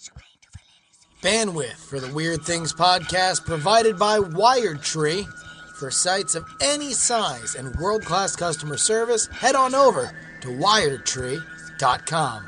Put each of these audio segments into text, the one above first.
Bandwidth for the Weird Things podcast provided by WiredTree. For sites of any size and world-class customer service, head on over to wiredtree.com.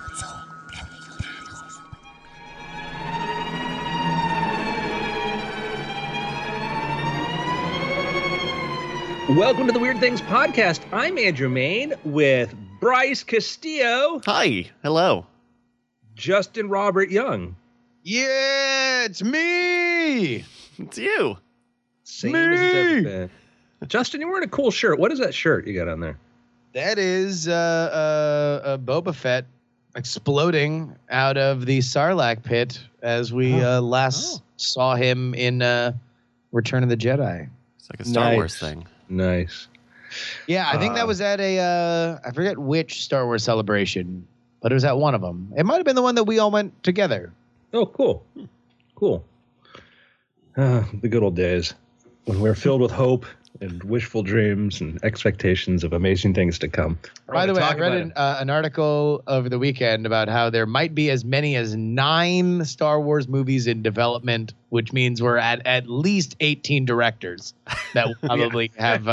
Welcome to the Weird Things podcast. I'm Andrew Main with Bryce Castillo. Hi. Hello. Justin Robert Young. Yeah, it's me. It's you. Same as it's ever been. Justin, you're wearing a cool shirt. What is that shirt you got on there? That is a Boba Fett exploding out of the Sarlacc pit as we last saw him in Return of the Jedi. It's like a Star Wars thing. Nice. Yeah, I think that was at a I forget which Star Wars celebration, but it was at one of them. It might have been the one that we all went together. Oh, cool. Cool. The good old days when we're filled with hope and wishful dreams and expectations of amazing things to come. By the way, I read an article over the weekend about how there might be as many as 9 Star Wars movies in development, which means we're at least 18 directors that will probably have.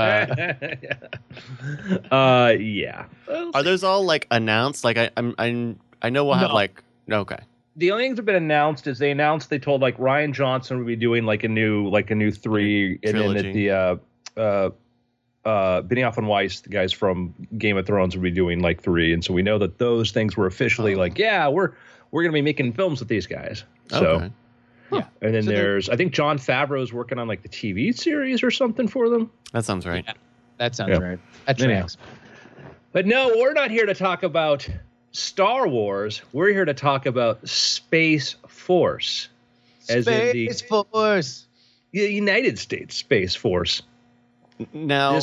Yeah. Are those all like announced? Like I know we'll have okay. The only things that have been announced is they told like Rian Johnson would be doing like a new 3 and then that the Benioff and Weiss, the guys from Game of Thrones, would be doing like 3, and so we know that those things were officially we're gonna be making films with these guys. So Okay. yeah, and then I think Jon Favreau's working on like the TV series or something for them. That sounds right. Yeah, that sounds right. That tracks. But no, we're not here to talk about Star Wars. We're here to talk about Space Force. Space Force. The United States Space Force. Now,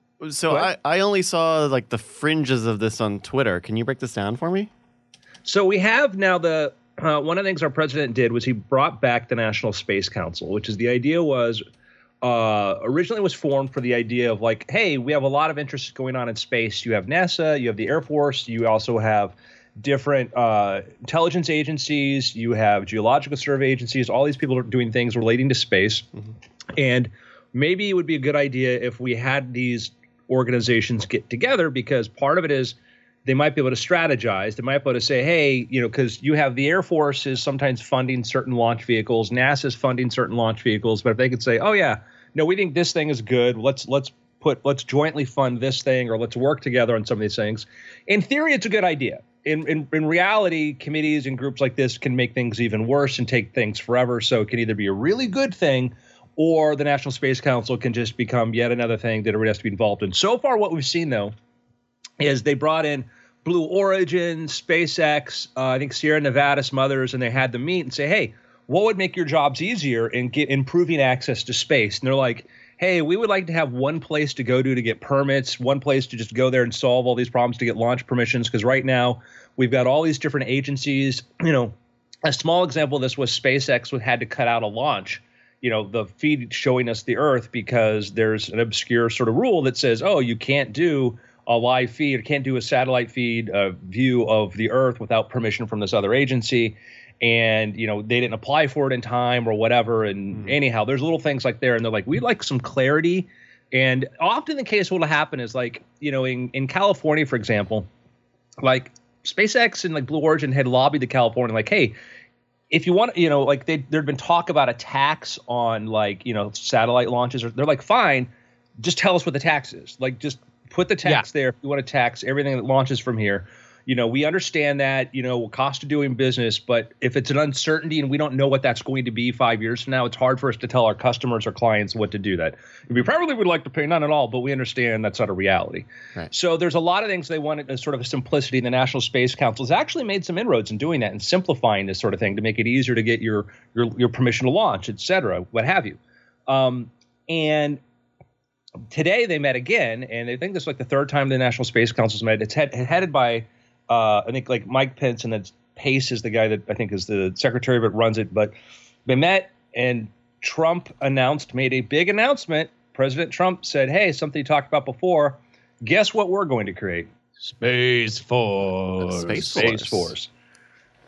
I only saw like the fringes of this on Twitter. Can you break this down for me? So we have now one of the things our president did was he brought back the National Space Council, which is the idea was originally was formed for the idea of like, hey, we have a lot of interest going on in space. You have NASA, you have the Air Force, you also have different intelligence agencies, you have geological survey agencies. All these people are doing things relating to space. Mm-hmm. And maybe it would be a good idea if we had these organizations get together, because part of it is they might be able to strategize. They might be able to say, hey, because you have the Air Force is sometimes funding certain launch vehicles, NASA's funding certain launch vehicles, but if they could say, oh yeah, no, we think this thing is good. Let's jointly fund this thing, or let's work together on some of these things. In theory, it's a good idea. In reality, committees and groups like this can make things even worse and take things forever. So it can either be a really good thing, or the National Space Council can just become yet another thing that everybody has to be involved in. So far, what we've seen, though, is they brought in Blue Origin, SpaceX, I think Sierra Nevada, some others, and they had them meet and say, hey, what would make your jobs easier in improving access to space? And they're like, hey, we would like to have one place to go to get permits, one place to just go there and solve all these problems to get launch permissions, because right now we've got all these different agencies. A small example of this was SpaceX had to cut out a launch, the feed showing us the Earth, because there's an obscure sort of rule that says, oh, you can't do a live feed, or can't do a satellite feed view of the Earth without permission from this other agency. And, they didn't apply for it in time or whatever. And anyhow, there's little things like there. And they're like, we'd like some clarity. And often the case what will happen is like, in California, for example, like SpaceX and like Blue Origin had lobbied the California like, hey, if you want, like there'd been talk about a tax on like, satellite launches. They're like, fine, just tell us what the tax is. Like, just put the tax there if you want to tax everything that launches from here. We understand that, cost of doing business, but if it's an uncertainty and we don't know what that's going to be 5 years from now, it's hard for us to tell our customers or clients what to do that. We probably would like to pay none at all, but we understand that's not a reality. Right. So there's a lot of things they wanted as sort of a simplicity. The National Space Council has actually made some inroads in doing that and simplifying this sort of thing to make it easier to get your permission to launch, et cetera, what have you. And today they met again, and I think this is like the third time the National Space Council's met. It's headed by I think like Mike Pence, and then Pace is the guy that I think is the secretary but runs it. But they met, and Trump made a big announcement. President Trump said, hey, something you talked about before. Guess what we're going to create? Space Force. Space Force.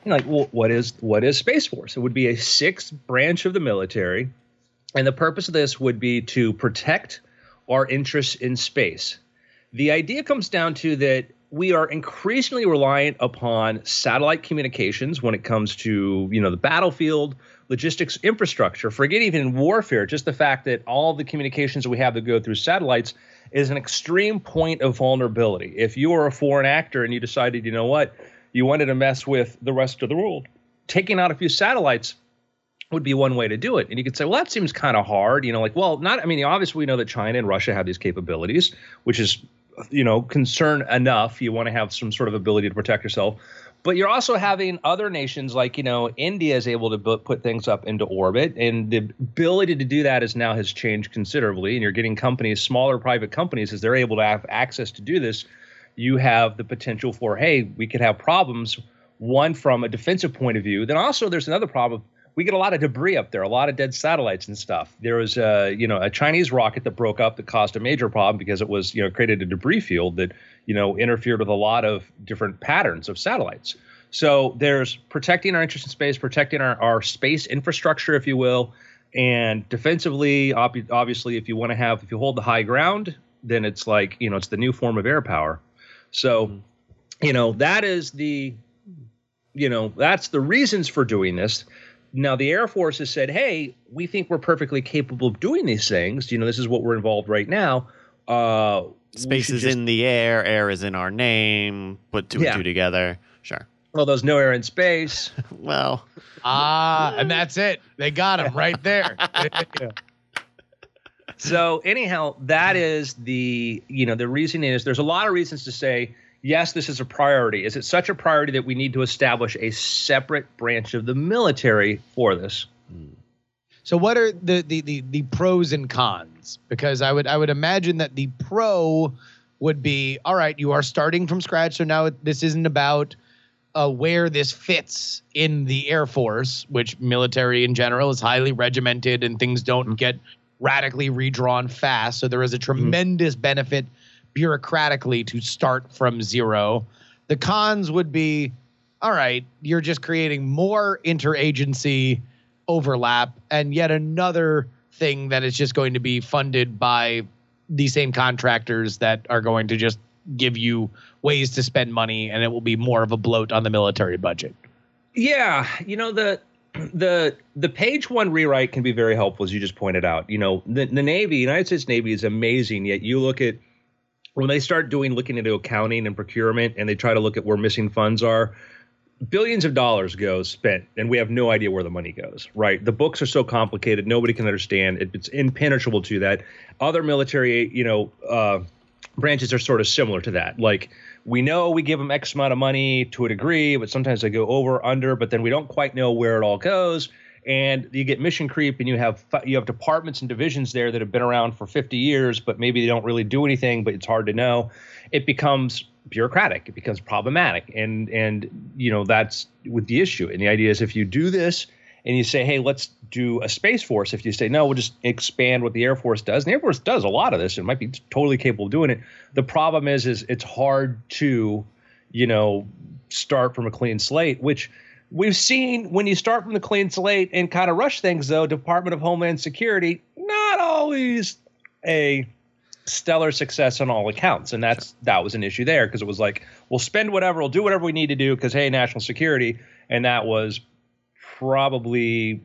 like, well, what is Space Force? It would be a sixth branch of the military, and the purpose of this would be to protect our interests in space. The idea comes down to that we are increasingly reliant upon satellite communications when it comes to, the battlefield, logistics, infrastructure. Forget even warfare, just the fact that all the communications that we have that go through satellites is an extreme point of vulnerability. If you are a foreign actor and you decided, you wanted to mess with the rest of the world, taking out a few satellites would be one way to do it. And you could say, well, that seems kind of hard. Obviously we know that China and Russia have these capabilities, which is, concern enough. You want to have some sort of ability to protect yourself. But you're also having other nations like, India is able to put things up into orbit. And the ability to do that has changed considerably. And you're getting companies, smaller private companies, as they're able to have access to do this. You have the potential for, hey, we could have problems, one from a defensive point of view. Then also there's another problem. We get a lot of debris up there, a lot of dead satellites and stuff. There was a Chinese rocket that broke up that caused a major problem because it was, created a debris field that, interfered with a lot of different patterns of satellites. So there's protecting our interest in space, protecting our space infrastructure, if you will, and defensively, obviously, if you hold the high ground, then it's like, it's the new form of air power. So, that is that's the reasons for doing this. Now, the Air Force has said, hey, we think we're perfectly capable of doing these things. This is what we're involved right now. Space is in the air. Air is in our name. Put two and two together. Sure. Well, there's no air in space. Well. And that's it. They got him right there. So anyhow, that is the reason is there's a lot of reasons to say, yes, this is a priority. Is it such a priority that we need to establish a separate branch of the military for this? So what are the pros and cons? Because I would imagine that the pro would be, all right, you are starting from scratch. So now this isn't about where this fits in the Air Force, which military in general is highly regimented and things don't get radically redrawn fast. So there is a tremendous benefit bureaucratically to start from zero. The cons would be, all right, you're just creating more interagency overlap and yet another thing that is just going to be funded by the same contractors that are going to just give you ways to spend money, and it will be more of a bloat on the military budget. Yeah, the page one rewrite can be very helpful, as you just pointed out. The Navy, United States Navy, is amazing, yet you look at when they start looking into accounting and procurement, and they try to look at where missing funds are, billions of dollars go spent, and we have no idea where the money goes, right? The books are so complicated, nobody can understand. It's impenetrable to that. Other military, branches are sort of similar to that. Like, we know we give them X amount of money to a degree, but sometimes they go over, under, but then we don't quite know where it all goes. And you get mission creep, and you have departments and divisions there that have been around for 50 years, but maybe they don't really do anything, but it's hard to know. It becomes bureaucratic. It becomes problematic. And that's with the issue. And the idea is, if you do this and you say, hey, let's do a Space Force, if you say, no, we'll just expand what the Air Force does. And the Air Force does a lot of this. It might be totally capable of doing it. The problem is it's hard to, start from a clean slate, which we've seen when you start from the clean slate and kind of rush things, though. Department of Homeland Security, not always a stellar success on all accounts. And that was an issue there, because it was like, we'll spend whatever, we'll do whatever we need to do because, hey, national security. And that was probably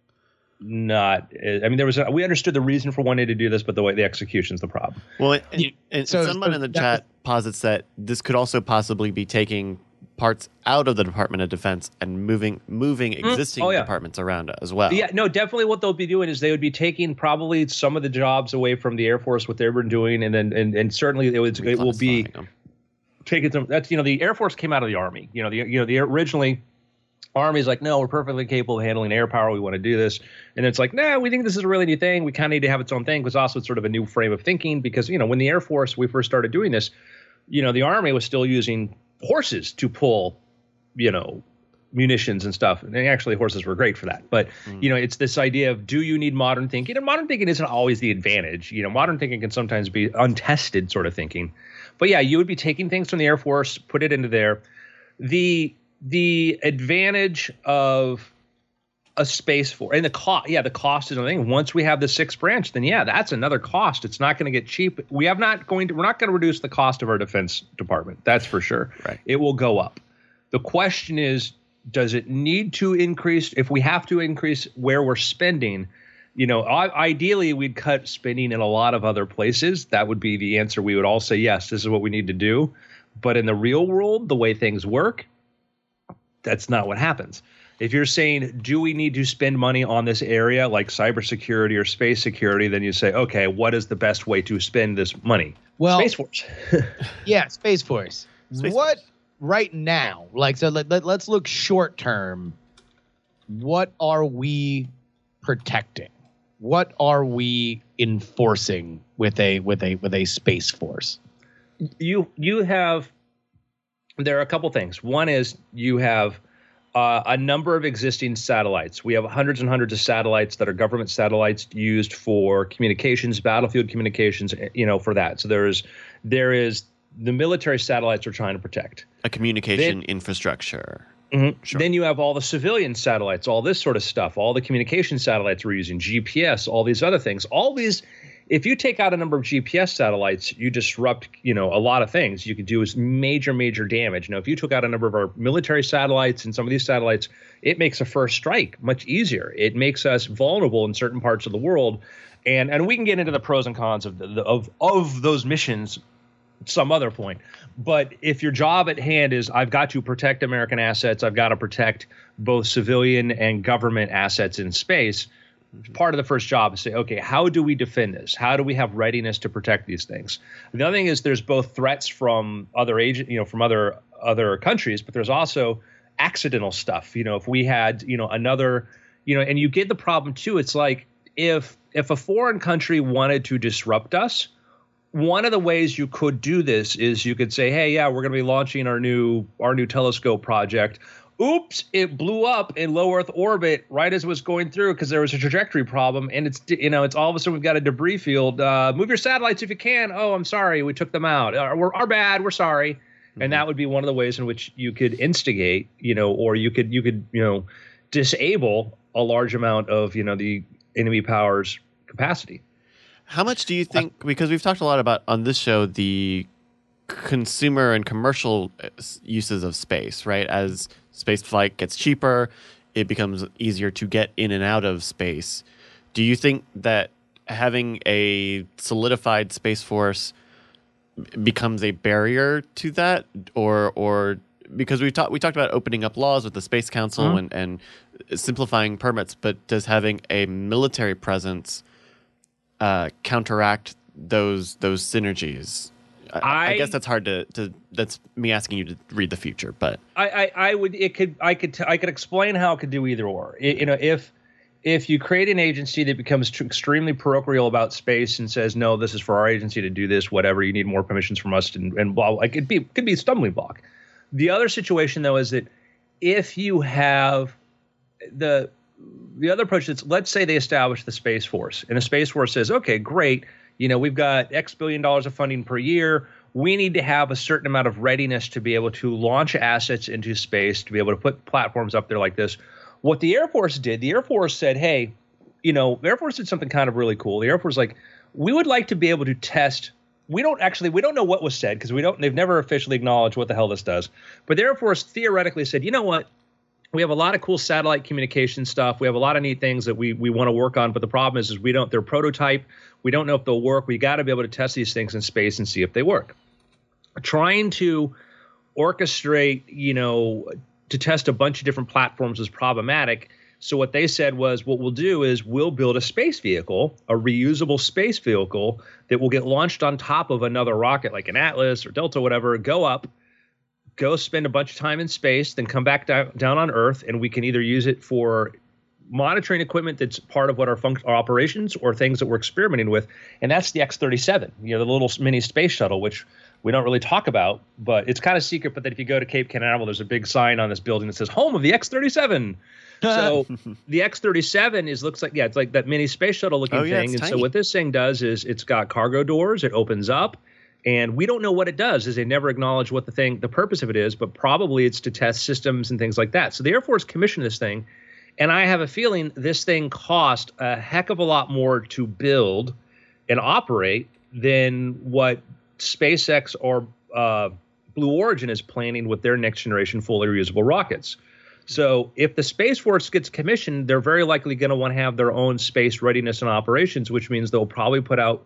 not. I mean, we understood the reason for wanting to do this, but the execution's the problem. Well, and someone in the chat posits that this could also possibly be taking parts out of the Department of Defense and moving existing departments around as well. Yeah, no, definitely what they'll be doing is they would be taking probably some of the jobs away from the Air Force, what they've been doing, and then and certainly it will be taking some. That's the Air Force came out of the Army. The originally Army's like, no, we're perfectly capable of handling air power. We want to do this, and it's like, no, we think this is a really new thing. We kind of need to have its own thing, because also it's sort of a new frame of thinking. Because when the Air Force, we first started doing this, the Army was still using horses to pull, munitions and stuff. And actually, horses were great for that. But, it's this idea of, do you need modern thinking? And modern thinking isn't always the advantage. Modern thinking can sometimes be untested sort of thinking. But yeah, you would be taking things from the Air Force, put it into there. The the advantage of a Space Force and the cost. Yeah, the cost is another thing. Once we have the 6th branch, then that's another cost. It's not going to get cheap. We're not going to reduce the cost of our Defense Department. That's for sure. Right. It will go up. The question is, does it need to increase? If we have to increase where we're spending, ideally we'd cut spending in a lot of other places. That would be the answer. We would all say, yes, this is what we need to do. But in the real world, the way things work, that's not what happens. If you're saying, do we need to spend money on this area like cybersecurity or space security, then you say, okay, what is the best way to spend this money? Well, Space Force. Yeah, Space Force. Right now, so let's look short term. What are we protecting? What are we enforcing with a Space Force? There are a couple things. One is you have a number of existing satellites. We have hundreds and hundreds of satellites that are government satellites used for communications, battlefield communications, for that. So there is the military satellites we're trying to protect. A communication infrastructure. Mm-hmm. Sure. Then you have all the civilian satellites, all this sort of stuff, all the communication satellites we're using, GPS, all these other things. All these, if you take out a number of GPS satellites, you disrupt, a lot of things. You could do is major, major damage. Now, if you took out a number of our military satellites and some of these satellites, it makes a first strike much easier. It makes us vulnerable in certain parts of the world, and we can get into the pros and cons of those missions some other point. But if your job at hand is I've got to protect American assets, I've got to protect both civilian and government assets in space, part of the first job is say, okay, how do we defend this? How do we have readiness to protect these things? The other thing is there's both threats from other from other countries, but there's also accidental stuff. If we had, another, and you get the problem too. It's like if a foreign country wanted to disrupt us, one of the ways you could do this is you could say, hey, we're going to be launching our new telescope project. Oops, it blew up in low Earth orbit right as it was going through because there was a trajectory problem. And it's all of a sudden we've got a debris field. Move your satellites if you can. Oh, I'm sorry. We took them out. Our bad. We're sorry. Mm-hmm. And that would be one of the ways in which you could instigate, or you could disable a large amount of, the enemy power's capacity. How much do you think, because we've talked a lot about on this show, the consumer and commercial uses of space, right? As space flight gets cheaper, it becomes easier to get in and out of space. Do you think that having a solidified Space Force becomes a barrier to that? Or because we talked about opening up laws with the Space Council mm-hmm. and simplifying permits, but does having a military presence counteract those synergies? I guess that's hard to. That's me asking you to read the future, but I could explain how it could do either or. If you create an agency that becomes extremely parochial about space and says no, this is for our agency to do this, whatever, you need more permissions from us and blah, like it could be a stumbling block. The other situation though is that if you have the other approach that's, let's say they establish the Space Force, and the Space Force says, okay, great, we've got X billion dollars of funding per year. We need to have a certain amount of readiness to be able to launch assets into space, to be able to put platforms up there like this. What the Air Force did, the Air Force said, hey, the Air Force did something kind of really cool. The Air Force we would like to be able to test. We don't know what was said because they've never officially acknowledged what the hell this does. But the Air Force theoretically said, you know what? We have a lot of cool satellite communication stuff. We have a lot of neat things that we want to work on. But the problem is they're prototype. We don't know if they'll work. We got to be able to test these things in space and see if they work. Trying to orchestrate, to test a bunch of different platforms is problematic. So what they said was, what we'll do is we'll build a space vehicle, a reusable space vehicle that will get launched on top of another rocket like an Atlas or Delta, whatever, go up, go spend a bunch of time in space, then come back down on Earth, and we can either use it for monitoring equipment that's part of what our operations or things that we're experimenting with. And that's the X-37, the little mini space shuttle, which we don't really talk about, but it's kind of secret. But then if you go to Cape Canaveral, there's a big sign on this building that says home of the X-37. So the X-37 looks like, it's like that mini space shuttle looking thing. And tiny. So what this thing does is it's got cargo doors. It opens up. And we don't know what it does, as they never acknowledge what the purpose of it is, but probably it's to test systems and things like that. So the Air Force commissioned this thing, and I have a feeling this thing cost a heck of a lot more to build and operate than what SpaceX or Blue Origin is planning with their next generation fully reusable rockets. So if the Space Force gets commissioned, they're very likely going to want to have their own space readiness and operations, which means they'll probably put out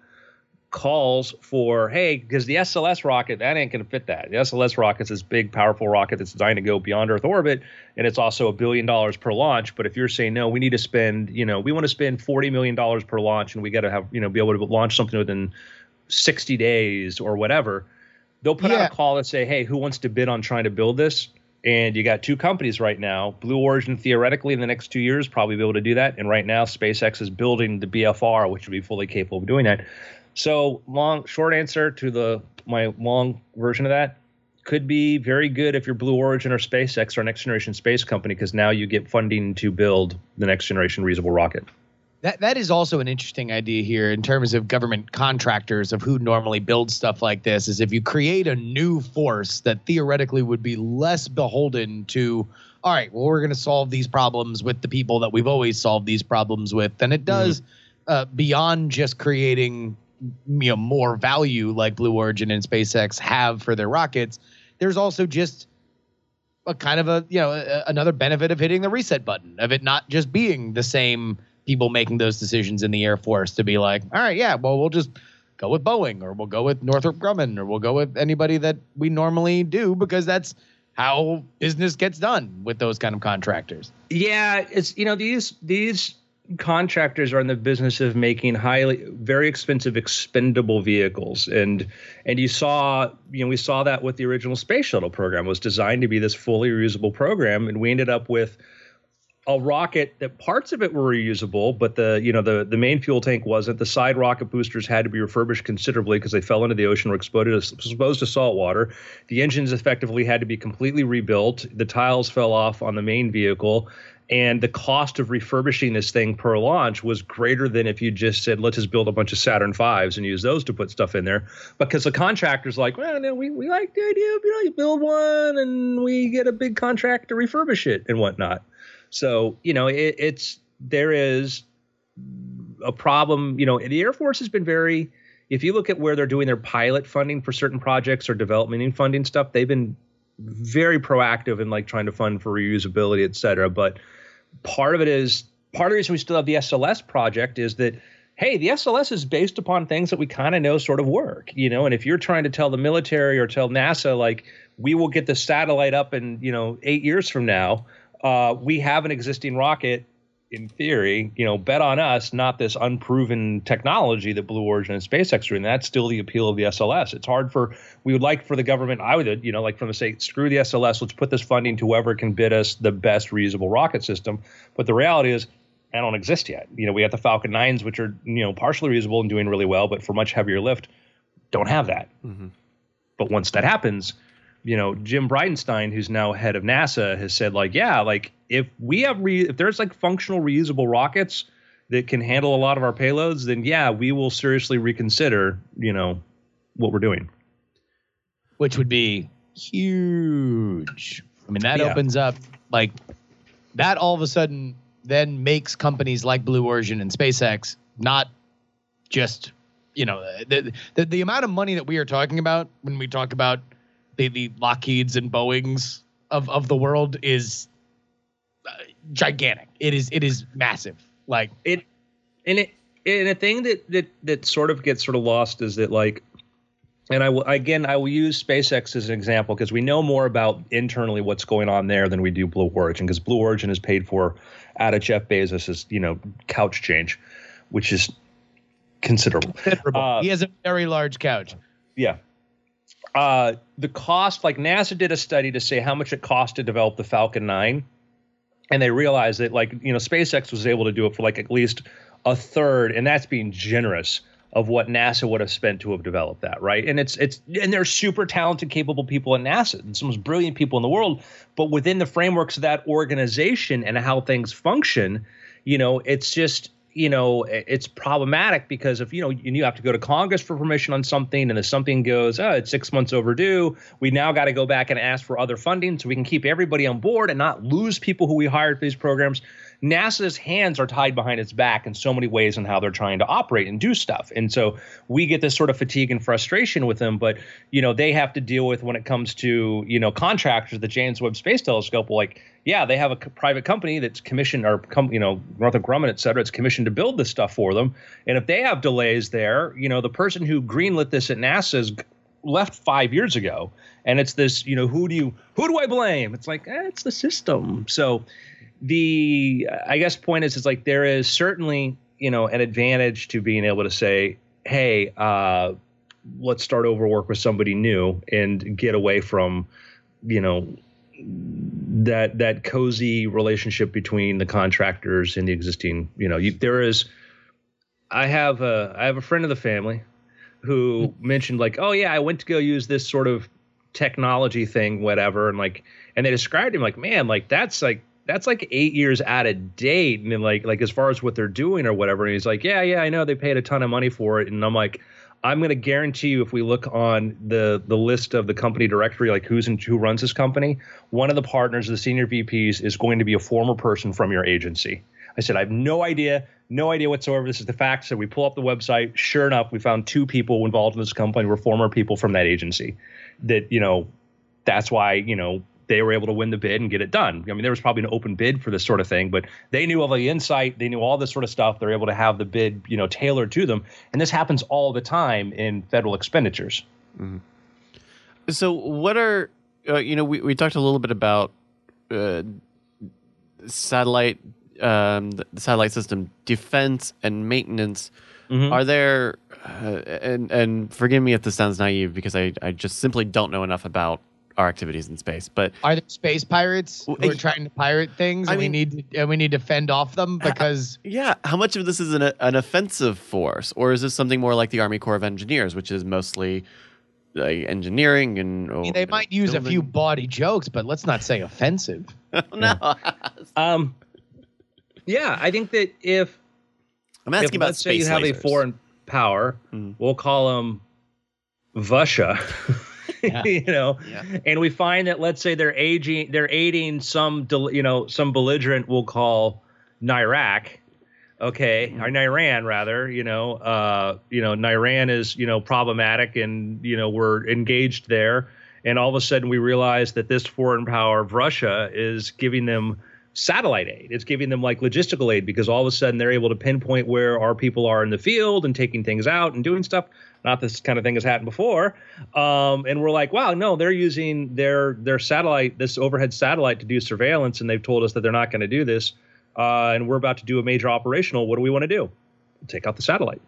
calls for, hey, because the SLS rocket, that ain't going to fit that. The SLS rocket is this big, powerful rocket that's designed to go beyond Earth orbit, and it's also $1 billion per launch. But if you're saying, no, we need to spend, we want to spend $40 million per launch, and we got to have, be able to launch something within 60 days or whatever, they'll put out a call and say, hey, who wants to bid on trying to build this? And you got two companies right now. Blue Origin, theoretically, in the next 2 years, probably be able to do that. And right now, SpaceX is building the BFR, which would be fully capable of doing that. So short answer to my long version of that, could be very good if you're Blue Origin or SpaceX or next generation space company, because now you get funding to build the next generation reusable rocket. That is also an interesting idea here in terms of government contractors of who normally builds stuff like this, is if you create a new force that theoretically would be less beholden to, all right, well, we're going to solve these problems with the people that we've always solved these problems with, then it does beyond just creating more value like Blue Origin and SpaceX have for their rockets. There's also just a kind of another benefit of hitting the reset button, of it not just being the same people making those decisions in the Air Force to be like, all right, yeah, well, we'll just go with Boeing, or we'll go with Northrop Grumman, or we'll go with anybody that we normally do, because that's how business gets done with those kind of contractors. Yeah, it's these contractors are in the business of making very expensive, expendable vehicles, and we saw that with the original space shuttle program. It was designed to be this fully reusable program, and we ended up with a rocket that parts of it were reusable, but the main fuel tank wasn't. The side rocket boosters had to be refurbished considerably because they fell into the ocean, were exposed to salt water. The engines effectively had to be completely rebuilt. The tiles fell off on the main vehicle. And the cost of refurbishing this thing per launch was greater than if you just said, let's just build a bunch of Saturn Vs and use those to put stuff in there. Because the contractor's like, well, no, we like the idea of, you build one and we get a big contract to refurbish it and whatnot. So, there is a problem. The Air Force has been if you look at where they're doing their pilot funding for certain projects or development and funding stuff, they've been very proactive in trying to fund for reusability, et cetera. But part of the reason we still have the SLS project is that, hey, the SLS is based upon things that we kind of know sort of work, and if you're trying to tell the military or tell NASA, we will get the satellite up in, 8 years from now, we have an existing rocket, in theory, bet on us, not this unproven technology that Blue Origin and SpaceX are doing. That's still the appeal of the SLS. It's hard we would like for the government, I would, from the say, screw the SLS, let's put this funding to whoever can bid us the best reusable rocket system. But the reality is, that don't exist yet. We have the Falcon 9s, which are, partially reusable and doing really well, but for much heavier lift, don't have that. Mm-hmm. But once that happens, Jim Bridenstine, who's now head of NASA, has said, if we have if there's functional reusable rockets that can handle a lot of our payloads, then yeah, we will seriously reconsider, what we're doing. Which would be huge. I mean, that opens up that all of a sudden then makes companies like Blue Origin and SpaceX not just, the amount of money that we are talking about when we talk about the Lockheeds and Boeings of the world is gigantic. It is massive. And a thing that sort of gets lost is that and I will use SpaceX as an example because we know more about internally what's going on there than we do Blue Origin, because Blue Origin is paid for out of Jeff Bezos's couch change, which is considerable. He has a very large couch. Yeah. The cost, NASA did a study to say how much it cost to develop the Falcon 9, and they realized that SpaceX was able to do it for at least a third, and that's being generous, of what NASA would have spent to have developed that, right? And and they're super talented, capable people in NASA, and some of the most brilliant people in the world, but within the frameworks of that organization and how things function, it's just it's problematic because if, you have to go to Congress for permission on something, and if something goes, it's 6 months overdue, we now got to go back and ask for other funding so we can keep everybody on board and not lose people who we hired for these programs. NASA's hands are tied behind its back in so many ways in how they're trying to operate and do stuff. And so we get this sort of fatigue and frustration with them. But, they have to deal with when it comes to, contractors, the James Webb Space Telescope. Well, like, yeah, they have a private company that's commissioned, or, Northrop Grumman, et cetera, it's commissioned to build this stuff for them. And if they have delays there, the person who greenlit this at NASA is left 5 years ago. And it's this, who do I blame? It's like, it's the system. So I guess point is like there is certainly, an advantage to being able to say, hey, let's start over work with somebody new and get away from, that cozy relationship between the contractors and the existing, I have a friend of the family who mentioned like, oh yeah, I went to go use this sort of technology thing, whatever. And they described him like, man, like that's like 8 years out of date. And then like as far as what they're doing or whatever. And he's like, yeah, I know they paid a ton of money for it. And I'm like, I'm going to guarantee you if we look on the list of the company directory, like who runs this company, one of the partners, the senior VPs, is going to be a former person from your agency. I said, I have no idea whatsoever. This is the fact. So we pull up the website. Sure enough, we found 2 people involved in this company were former people from that agency. That, that's why, they were able to win the bid and get it done. I mean, there was probably an open bid for this sort of thing, but they knew all the insight. They knew all this sort of stuff. They're able to have the bid, tailored to them. And this happens all the time in federal expenditures. Mm-hmm. So what are, we talked a little bit about satellite, the satellite system defense and maintenance. Mm-hmm. Are there, and forgive me if this sounds naive because I just simply don't know enough about our activities in space, but are there space pirates who are trying to pirate things and we need to fend off them because how much of this is an offensive force, or is this something more like the Army Corps of Engineers, which is mostly engineering and they might use building. A few bawdy jokes, but let's not say offensive. No. I think that if I'm asking about let's space say you have lasers. a foreign power, we'll call them Russia. And we find that, let's say they're aiding some belligerent we'll call Iraq, okay, or Iran rather, Iran is, problematic and, we're engaged there. And all of a sudden we realize that this foreign power of Russia is giving them satellite aid. It's giving them like logistical aid because all of a sudden they're able to pinpoint where our people are in the field and taking things out and doing stuff. Not this kind of thing has happened before. And we're like, wow, no, they're using their satellite, this overhead satellite to do surveillance. And they've told us that they're not going to do this. And we're about to do a major operational. What do we want to do? Take out the satellite.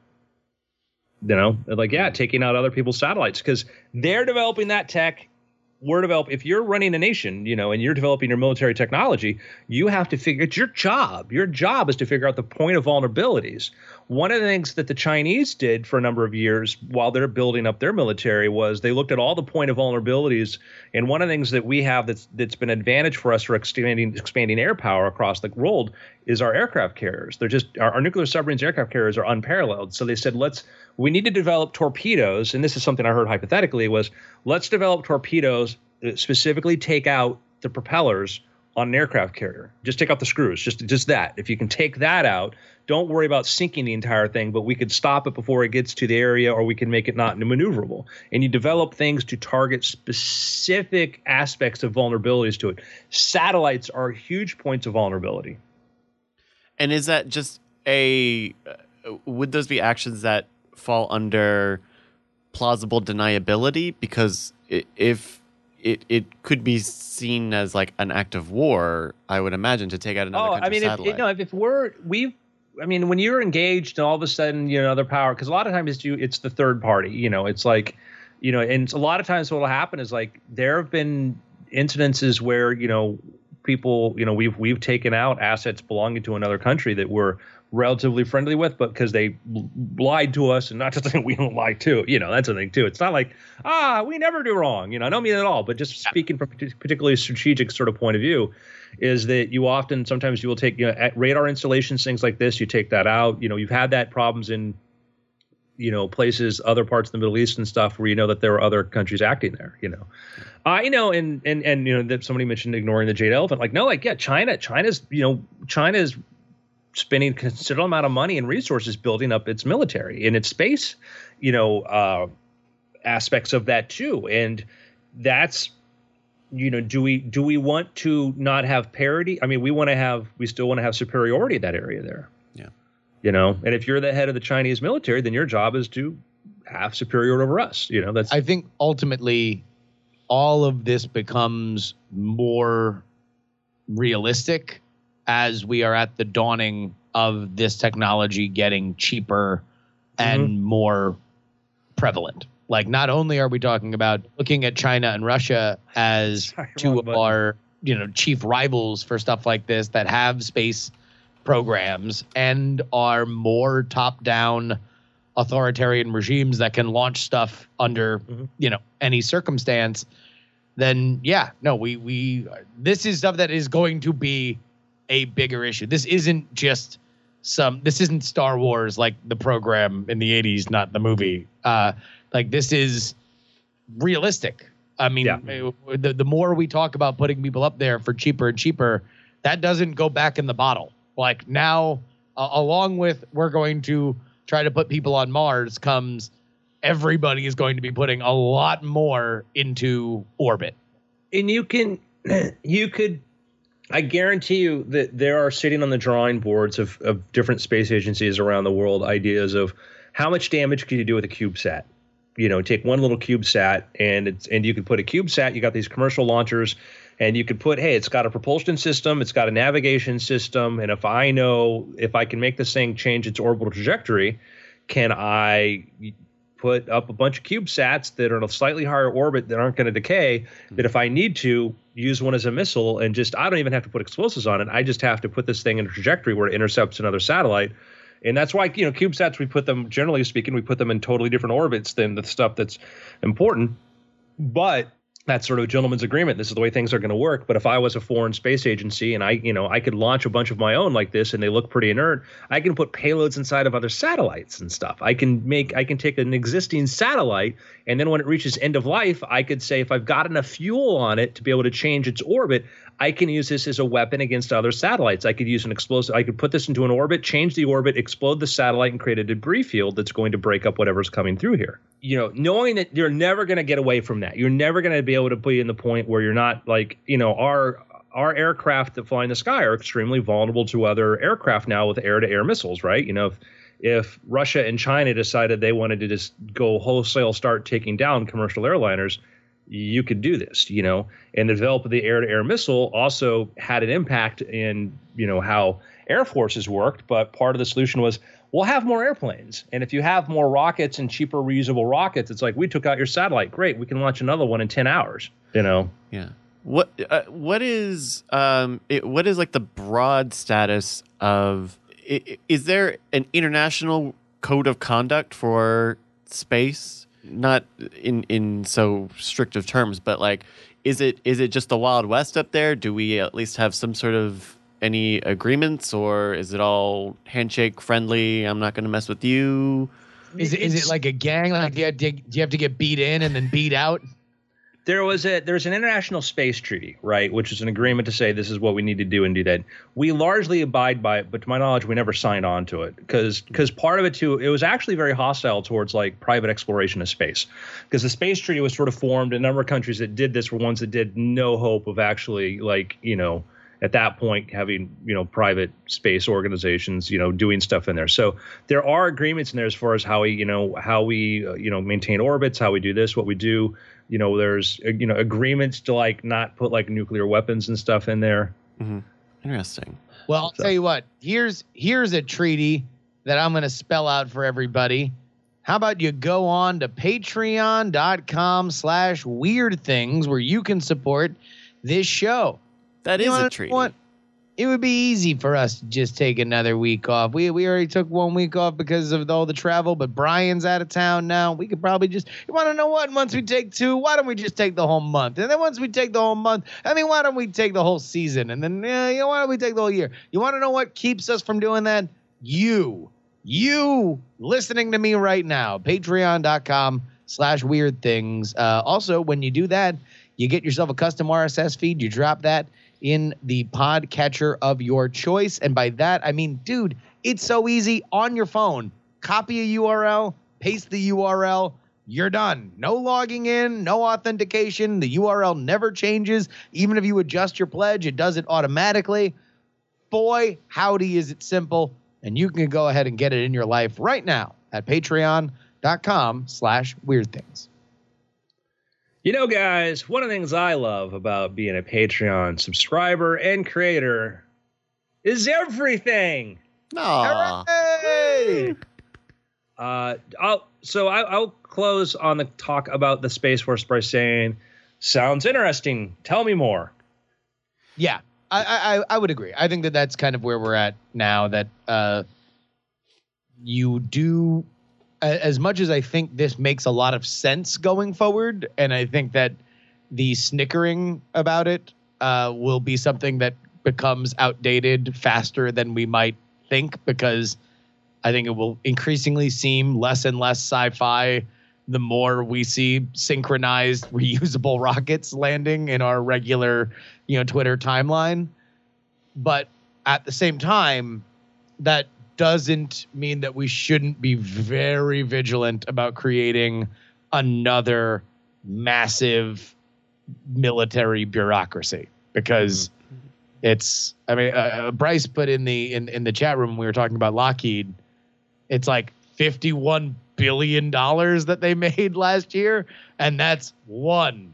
Taking out other people's satellites because they're developing that tech. If you're running a nation, and you're developing your military technology, you have to figure it's your job. Your job is to figure out the point of vulnerabilities. One of the things that the Chinese did for a number of years while they're building up their military was they looked at all the point of vulnerabilities. And one of the things that we have that's been an advantage for us for expanding air power across the world is our aircraft carriers. They're just our nuclear submarines aircraft carriers are unparalleled. So they said, we need to develop torpedoes. And this is something I heard hypothetically was let's develop torpedoes that specifically take out the propellers on an aircraft carrier. Just take out the screws, just that. If you can take that out, don't worry about sinking the entire thing, but we could stop it before it gets to the area or we can make it not maneuverable. And you develop things to target specific aspects of vulnerabilities to it. Satellites are huge points of vulnerability. And is that just would those be actions that fall under plausible deniability? Because if it could be seen as like an act of war, I would imagine, to take out another country's satellite. When you're engaged and all of a sudden, other power, because a lot of times it's the third party, it's like, and a lot of times what will happen is like there have been incidences where, people, we've taken out assets belonging to another country that we're relatively friendly with, but because they lied to us, and not to say we don't lie too, that's the thing too. It's not like, we never do wrong. I don't mean it at all, but just speaking from a particularly strategic sort of point of view, is that sometimes you will take, at radar installations, things like this, you take that out. You've had that problems in, places, other parts of the Middle East and stuff where that there are other countries acting there, and that somebody mentioned ignoring the Jade Elephant. China's spending a considerable amount of money and resources building up its military and its space, aspects of that too. And that's, do we want to not have parity? I mean, we still want to have superiority in that area there. Yeah. And if you're the head of the Chinese military, then your job is to have superiority over us. I think ultimately all of this becomes more realistic as we are at the dawning of this technology getting cheaper and more prevalent. Like, not only are we talking about looking at China and Russia as two of our, chief rivals for stuff like this that have space programs and are more top-down authoritarian regimes that can launch stuff under, any circumstance, then this is stuff that is going to be a bigger issue. This isn't just this isn't Star Wars like the program in the 80s, not the movie. This is realistic. I mean, the more we talk about putting people up there for cheaper and cheaper, that doesn't go back in the bottle. Like, now, along with we're going to try to put people on Mars comes everybody is going to be putting a lot more into orbit. And you could, I guarantee you that there are sitting on the drawing boards of different space agencies around the world ideas of how much damage can you do with a CubeSat. Take one little CubeSat and you could put a CubeSat. You got these commercial launchers, and you could put, hey, it's got a propulsion system, it's got a navigation system, and if I can make this thing change its orbital trajectory, can I put up a bunch of CubeSats that are in a slightly higher orbit that aren't going to decay, that if I need to use one as a missile and I don't even have to put explosives on it. I just have to put this thing in a trajectory where it intercepts another satellite. And that's why, CubeSats, generally speaking, we put them in totally different orbits than the stuff that's important. But that's sort of a gentleman's agreement. This is the way things are going to work. But if I was a foreign space agency and I could launch a bunch of my own like this and they look pretty inert, I can put payloads inside of other satellites and stuff. I can take an existing satellite, and then when it reaches end of life, I could say, if I've got enough fuel on it to be able to change its orbit, I can use this as a weapon against other satellites. I could use an explosive. I could put this into an orbit, change the orbit, explode the satellite, and create a debris field that's going to break up whatever's coming through here. Knowing that you're never going to get away from that. You're never going to be able to be in the point where you're not like, our aircraft that fly in the sky are extremely vulnerable to other aircraft now with air-to-air missiles, right? If Russia and China decided they wanted to just go wholesale start taking down commercial airliners, you could do this, and the development of the air-to-air missile also had an impact in, how air forces worked. But part of the solution was, we'll have more airplanes. And if you have more rockets and cheaper reusable rockets, it's like, we took out your satellite. Great. We can launch another one in 10 hours, Yeah. What is like the broad status of, is there an international code of conduct for space? Not in so strict of terms, but like, is it just the Wild West up there? Do we at least have some sort of any agreements, or is it all handshake friendly? I'm not going to mess with you. Is it like a gang? Like, do you have to get beat in and then beat out? There's an international space treaty, right, which is an agreement to say this is what we need to do and do that. We largely abide by it, but to my knowledge, we never signed on to it because part of it too, it was actually very hostile towards like private exploration of space, because the space treaty was sort of formed. A number of countries that did this were ones that did no hope of actually at that point having private space organizations doing stuff in there. So there are agreements in there as far as how we maintain orbits, how we do this, what we do. There's agreements to like not put like nuclear weapons and stuff in there. Mm-hmm. Interesting. Well, I'll tell you what. Here's a treaty that I'm going to spell out for everybody. How about you go on to patreon.com/weirdthings where you can support this show. That You is a wanna treaty. know what? It would be easy for us to just take another week off. We already took 1 week off because of all the travel, but Brian's out of town now. We could probably just, you want to know what? Once we take 2, why don't we just take the whole month? And then once we take the whole month, why don't we take the whole season? And then, why don't we take the whole year? You want to know what keeps us from doing that? You listening to me right now, patreon.com/weird things. Also, when you do that, you get yourself a custom RSS feed. You drop that in the podcatcher of your choice. And by that, I mean, dude, it's so easy on your phone. Copy a URL, paste the URL, you're done. No logging in, no authentication. The URL never changes. Even if you adjust your pledge, it does it automatically. Boy, howdy, is it simple. And you can go ahead and get it in your life right now at patreon.com/weirdthings. You know, guys, one of the things I love about being a Patreon subscriber and creator is everything. Aw. Hey! I'll close on the talk about the Space Force by saying, sounds interesting. Tell me more. Yeah, I would agree. I think that that's kind of where we're at now, that you do, as much as I think this makes a lot of sense going forward, and I think that the snickering about it will be something that becomes outdated faster than we might think, because I think it will increasingly seem less and less sci-fi the more we see synchronized reusable rockets landing in our regular, Twitter timeline. But at the same time, that doesn't mean that we shouldn't be very vigilant about creating another massive military bureaucracy, because it's, Bryce put in the chat room when we were talking about Lockheed, it's like $51 billion that they made last year, and that's one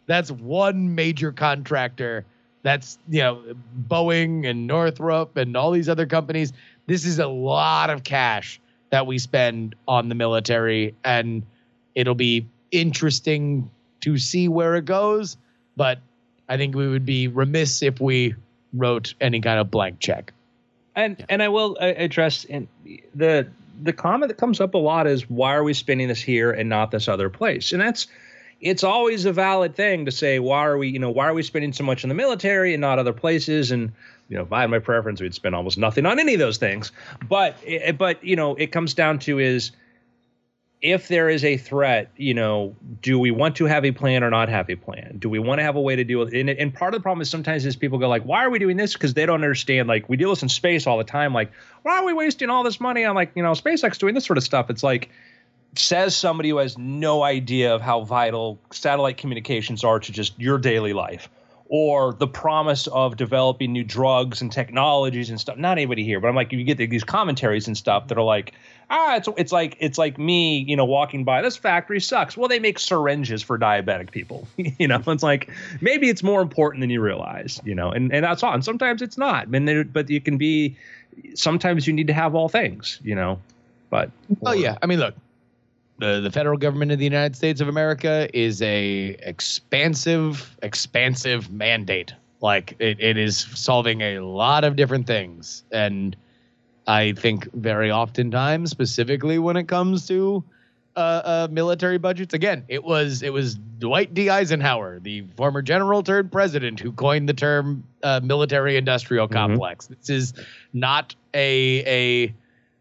major contractor. That's, Boeing and Northrop and all these other companies. This is a lot of cash that we spend on the military, and it'll be interesting to see where it goes. But I think we would be remiss if we wrote any kind of blank check. And I will address in the comment that comes up a lot is, why are we spending this here and not this other place? And it's always a valid thing to say, why are we spending so much in the military and not other places? And, if I had my preference, we'd spend almost nothing on any of those things. But it comes down to is, if there is a threat, do we want to have a plan or not have a plan? Do we want to have a way to deal with it? And part of the problem is sometimes is people go like, why are we doing this? Because they don't understand, like, we deal with this in space all the time. Like, why are we wasting all this money on, like, SpaceX doing this sort of stuff? It's like, says somebody who has no idea of how vital satellite communications are to just your daily life, or the promise of developing new drugs and technologies and stuff. Not anybody here, but I'm like, you get these commentaries and stuff that are like, it's like me, walking by, this factory sucks. Well, they make syringes for diabetic people. It's like, maybe it's more important than you realize, and that's all. And sometimes it's not. But you can be, sometimes you need to have all things, but. Oh yeah. I mean, look, the federal government of the United States of America is a expansive mandate. Like, it is solving a lot of different things. And I think very oftentimes, specifically when it comes to military budgets, again, it was Dwight D. Eisenhower, the former general turned president, who coined the term military industrial complex. This is not a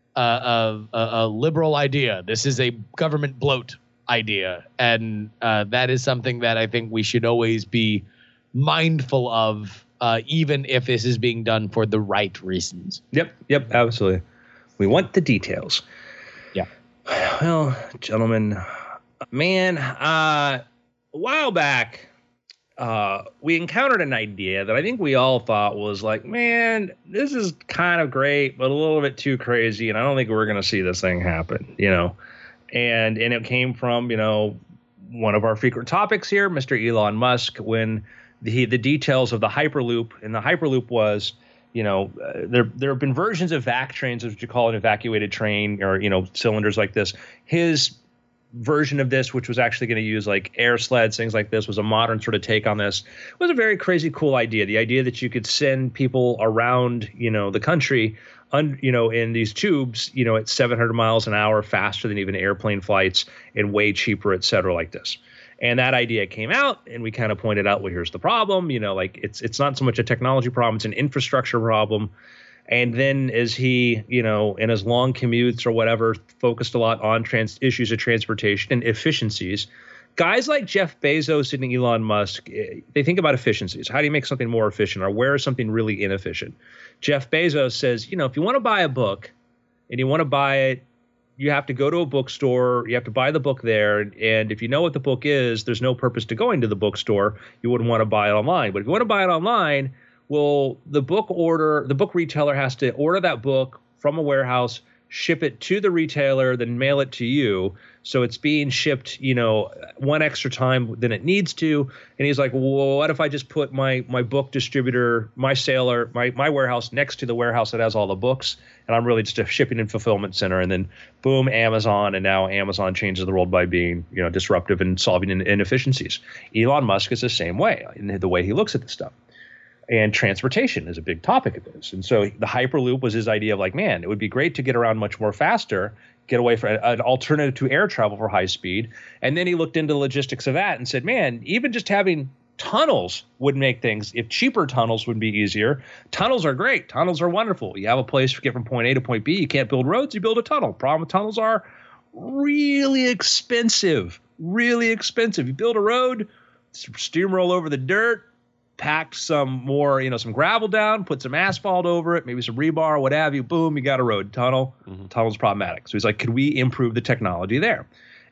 liberal idea. This is a government bloat idea. And that is something that I think we should always be mindful of, even if this is being done for the right reasons. Yep, absolutely. We want the details. Yeah. Well, gentlemen, man, a while back, we encountered an idea that I think we all thought was like, man, this is kind of great, but a little bit too crazy, and I don't think we're going to see this thing happen, And it came from, one of our frequent topics here, Mr. Elon Musk, when the details of the Hyperloop, and the Hyperloop was, there have been versions of vac trains, as what you call an evacuated train, or, cylinders like this. His version of this, which was actually going to use like air sleds, things like this, was a modern sort of take on this. It was a very crazy, cool idea. The idea that you could send people around, the country, in these tubes, at 700 miles an hour, faster than even airplane flights, and way cheaper, et cetera, like this. And that idea came out, and we kind of pointed out, well, here's the problem. It's not so much a technology problem; it's an infrastructure problem. And then as he, in his long commutes or whatever, focused a lot on issues of transportation and efficiencies. Guys like Jeff Bezos and Elon Musk, they think about efficiencies. How do you make something more efficient, or where is something really inefficient? Jeff Bezos says, if you want to buy a book and you want to buy it, you have to go to a bookstore. You have to buy the book there. And if you know what the book is, there's no purpose to going to the bookstore. You wouldn't want to buy it online. But if you want to buy it online, well, the book retailer has to order that book from a warehouse, ship it to the retailer, then mail it to you. So it's being shipped, one extra time than it needs to. And he's like, well, what if I just put my book distributor, my sailor, my warehouse next to the warehouse that has all the books, and I'm really just a shipping and fulfillment center. And then boom, Amazon. And now Amazon changes the world by being, disruptive and solving inefficiencies. Elon Musk is the same way in the way he looks at this stuff. And transportation is a big topic of this. And so the Hyperloop was his idea of like, man, it would be great to get around much more faster, get away from an alternative to air travel for high speed. And then he looked into the logistics of that and said, man, even just having tunnels would make things, if cheaper tunnels would be easier. Tunnels are great. Tunnels are wonderful. You have a place to get from point A to point B. You can't build roads. You build a tunnel. Problem with tunnels are really expensive, really expensive. You build a road, steamroll over the dirt, pack some more, some gravel down, put some asphalt over it, maybe some rebar, what have you. Boom, you got a road. Tunnel. Tunnel's problematic. So he's like, could we improve the technology there?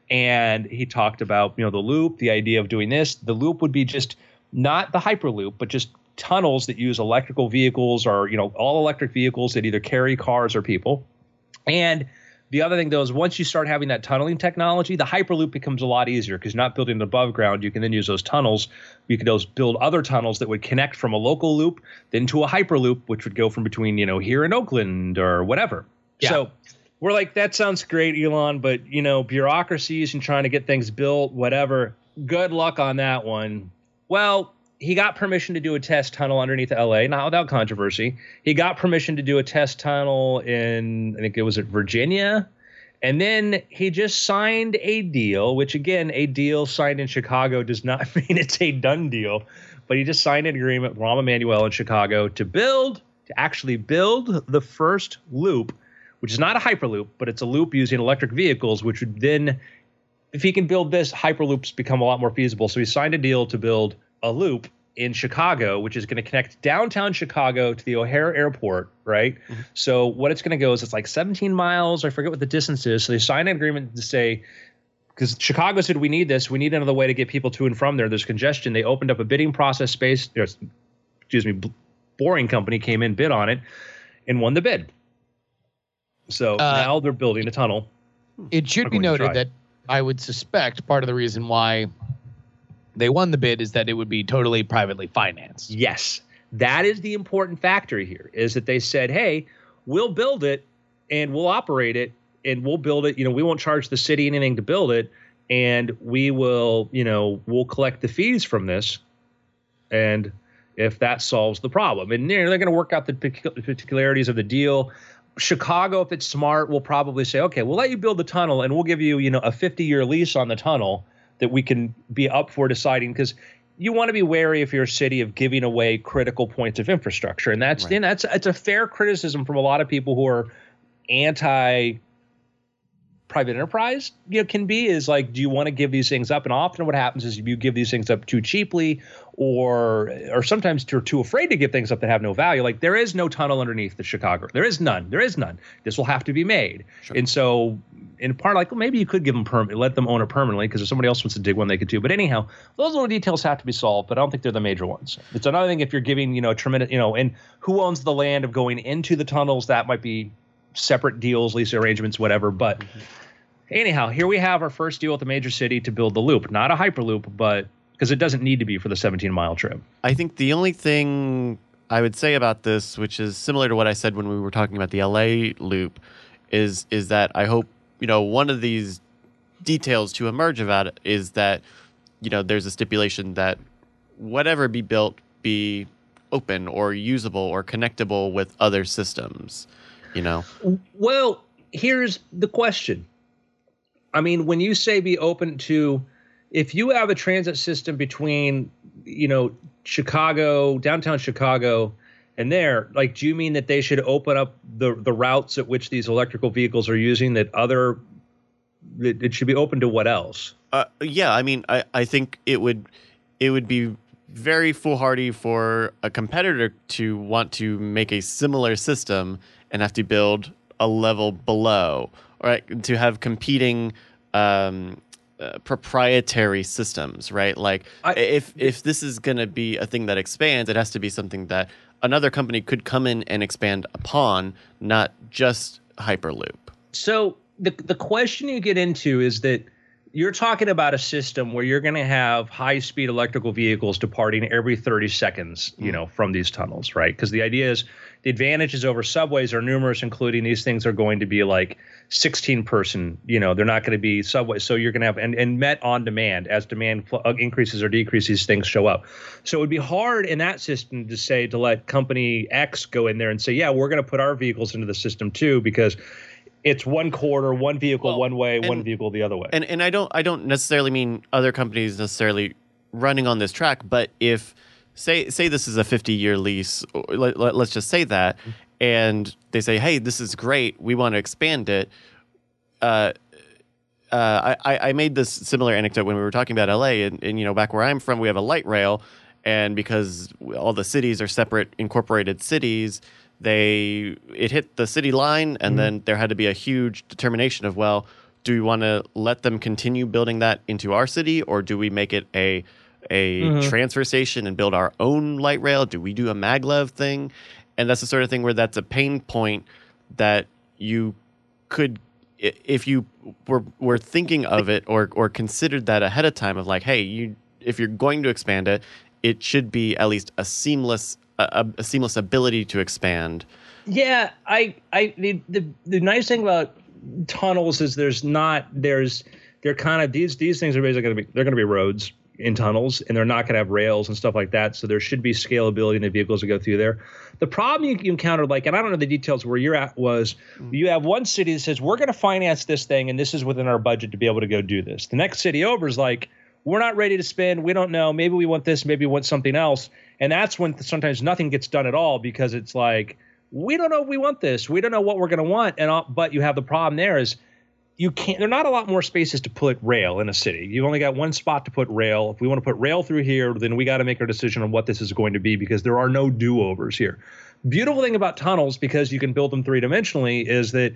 And he talked about, the loop, the idea of doing this. The loop would be just not the Hyperloop, but just tunnels that use electrical vehicles or, all electric vehicles that either carry cars or people. And the other thing, though, is once you start having that tunneling technology, the Hyperloop becomes a lot easier because you're not building it above ground. You can then use those tunnels. You can build other tunnels that would connect from a local loop then to a Hyperloop, which would go from between, here in Oakland or whatever. Yeah. So we're like, that sounds great, Elon, but, bureaucracies and trying to get things built, whatever. Good luck on that one. Well, he got permission to do a test tunnel underneath LA, not without controversy. He got permission to do a test tunnel in, I think it was at Virginia. And then he just signed a deal, which again, a deal signed in Chicago does not mean it's a done deal. But he just signed an agreement with Rahm Emanuel in Chicago to actually build the first loop, which is not a Hyperloop, but it's a loop using electric vehicles, which would then, if he can build this, Hyperloops become a lot more feasible. So he signed a deal to build a loop in Chicago, which is going to connect downtown Chicago to the O'Hare Airport, right? Mm-hmm. So what it's going to go is it's like 17 miles. I forget what the distance is. So they signed an agreement to say, because Chicago said, we need this. We need another way to get people to and from there. There's congestion. They opened up a bidding process space. Boring Company came in, bid on it, and won the bid. So now they're building a tunnel. It should be noted that I would suspect part of the reason why they won the bid is that it would be totally privately financed. Yes. That is the important factor here, is that they said, hey, we'll build it and we'll operate it and we'll build it. We won't charge the city anything to build it. And we will, we'll collect the fees from this. And if that solves the problem, and they're going to work out the particularities of the deal. Chicago, if it's smart, will probably say, okay, we'll let you build the tunnel and we'll give you, a 50-year lease on the tunnel that we can be up for deciding, because you want to be wary if you're a city of giving away critical points of infrastructure. And that's right. It's a fair criticism from a lot of people who are anti private enterprise, can be, is like, do you want to give these things up? And often what happens is you give these things up too cheaply, or sometimes you're too afraid to give things up that have no value. Like there is no tunnel underneath the Chicago. There is none. This will have to be made. Sure. And so in part, like, well, maybe you could give them let them own it permanently, because if somebody else wants to dig one, they could too. But anyhow, those little details have to be solved, but I don't think they're the major ones. It's another thing if you're giving, a tremendous, and who owns the land of going into the tunnels, that might be separate deals, lease arrangements, whatever. But anyhow, here we have our first deal with a major city to build the loop, not a Hyperloop, but because it doesn't need to be for the 17-mile trip. I think the only thing I would say about this, which is similar to what I said when we were talking about the LA loop, is that I hope, one of these details to emerge about it is that, there's a stipulation that whatever be built be open or usable or connectable with other systems, Well, here's the question. I mean, when you say be open to, if you have a transit system between, Chicago, downtown Chicago, and there, like, do you mean that they should open up the routes at which these electrical vehicles are using that it should be open to what else? Yeah, I mean, I think it would be very foolhardy for a competitor to want to make a similar system and have to build a level below, right? To have competing proprietary systems, right? Like, if this is going to be a thing that expands, it has to be something that another company could come in and expand upon, not just Hyperloop. So the question you get into is that you're talking about a system where you're going to have high-speed electrical vehicles departing every 30 seconds, from these tunnels, right? Because the idea is the advantages over subways are numerous, including these things are going to be like 16-person, they're not going to be subways. So you're going to have, and met on demand. As demand increases or decreases, things show up. So it would be hard in that system to let company X go in there and say, yeah, we're going to put our vehicles into the system too, because it's one corridor, one vehicle one way, one vehicle the other way. And I don't necessarily mean other companies necessarily running on this track, but if say this is a 50-year lease, let's just say that, and they say, hey, this is great, we want to expand it. I made this similar anecdote when we were talking about LA, and back where I'm from, we have a light rail, and because all the cities are separate incorporated cities, it hit the city line, and then there had to be a huge determination of, well, do we want to let them continue building that into our city, or do we make it a transfer station and build our own light rail? Do we do a maglev thing? And that's the sort of thing where that's a pain point that you could, if you were thinking of it or considered that ahead of time, of like, hey, if you're going to expand it, it should be at least a seamless ability to expand. Yeah, the nice thing about tunnels is they're kind of these things are basically going to be roads in tunnels, and they're not going to have rails and stuff like that. So there should be scalability in the vehicles that go through there. The problem you encountered, like, and I don't know the details where you're at, was you have one city that says, we're going to finance this thing, and this is within our budget to be able to go do this. The next city over is like, we're not ready to spend. We don't know. Maybe we want this. Maybe we want something else. And that's when sometimes nothing gets done at all, because it's like, we don't know if we want this. We don't know what we're going to want. But you have the problem there is there are not a lot more spaces to put rail in a city. You've only got one spot to put rail. If we want to put rail through here, then we got to make our decision on what this is going to be, because there are no do-overs here. Beautiful thing about tunnels, because you can build them three-dimensionally, is that,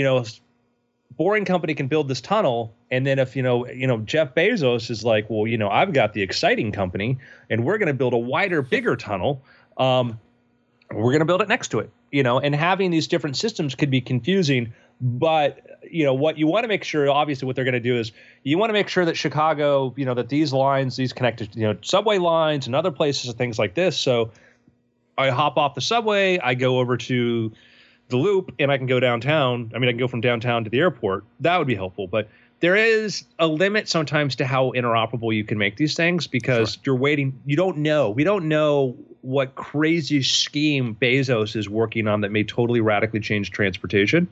Boring Company can build this tunnel, and then if Jeff Bezos is like, well, I've got the exciting company, and we're going to build a wider, bigger tunnel. We're going to build it next to it, and having these different systems could be confusing. But what you want to make sure, obviously, what they're going to do is you want to make sure that Chicago, that these lines, these connected, subway lines and other places and things like this. So I hop off the subway, I go over to the loop, and I can go downtown. I mean, I can go from downtown to the airport. That would be helpful. But there is a limit sometimes to how interoperable you can make these things, because you're waiting. You don't know. We don't know what crazy scheme Bezos is working on that may totally radically change transportation.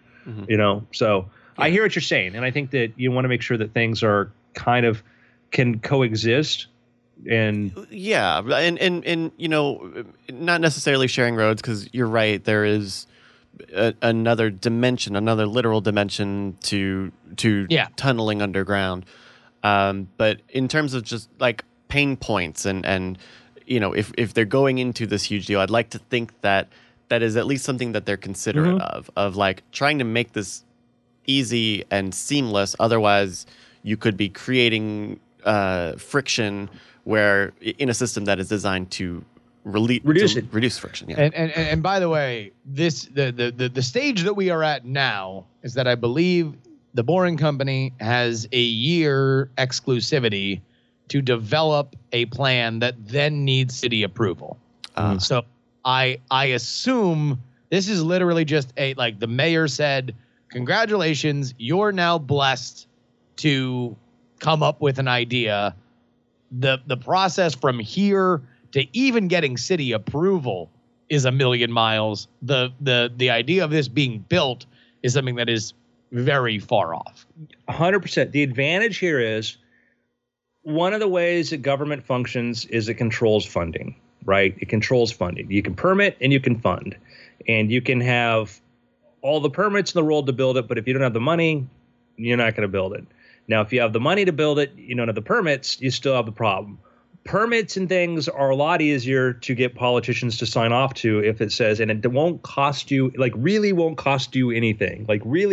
So I hear what you're saying. And I think that you want to make sure that things are kind of can coexist. And yeah. And not necessarily sharing roads, because you're right. There is another literal dimension to tunneling underground. But in terms of just like pain points and if they're going into this huge deal, I'd like to think that is at least something that they're considerate of like trying to make this easy and seamless. Otherwise, you could be creating friction where in a system that is designed to reduce friction. Yeah. And by the way, the stage that we are at now is that I believe the Boring Company has a year exclusivity to develop a plan that then needs city approval. So I assume this is literally just the mayor said, congratulations, you're now blessed to come up with an idea. The process from here to even getting city approval is a million miles. The idea of this being built is something that is very far off. 100%. The advantage here is one of the ways that government functions is it controls funding, right? It controls funding. You can permit and you can fund, and you can have all the permits in the world to build it. But if you don't have the money, you're not going to build it. Now, if you have the money to build it, you don't have the permits, you still have the problem. Permits and things are a lot easier to get politicians to sign off to if it says, and it won't cost you, like really won't cost you anything,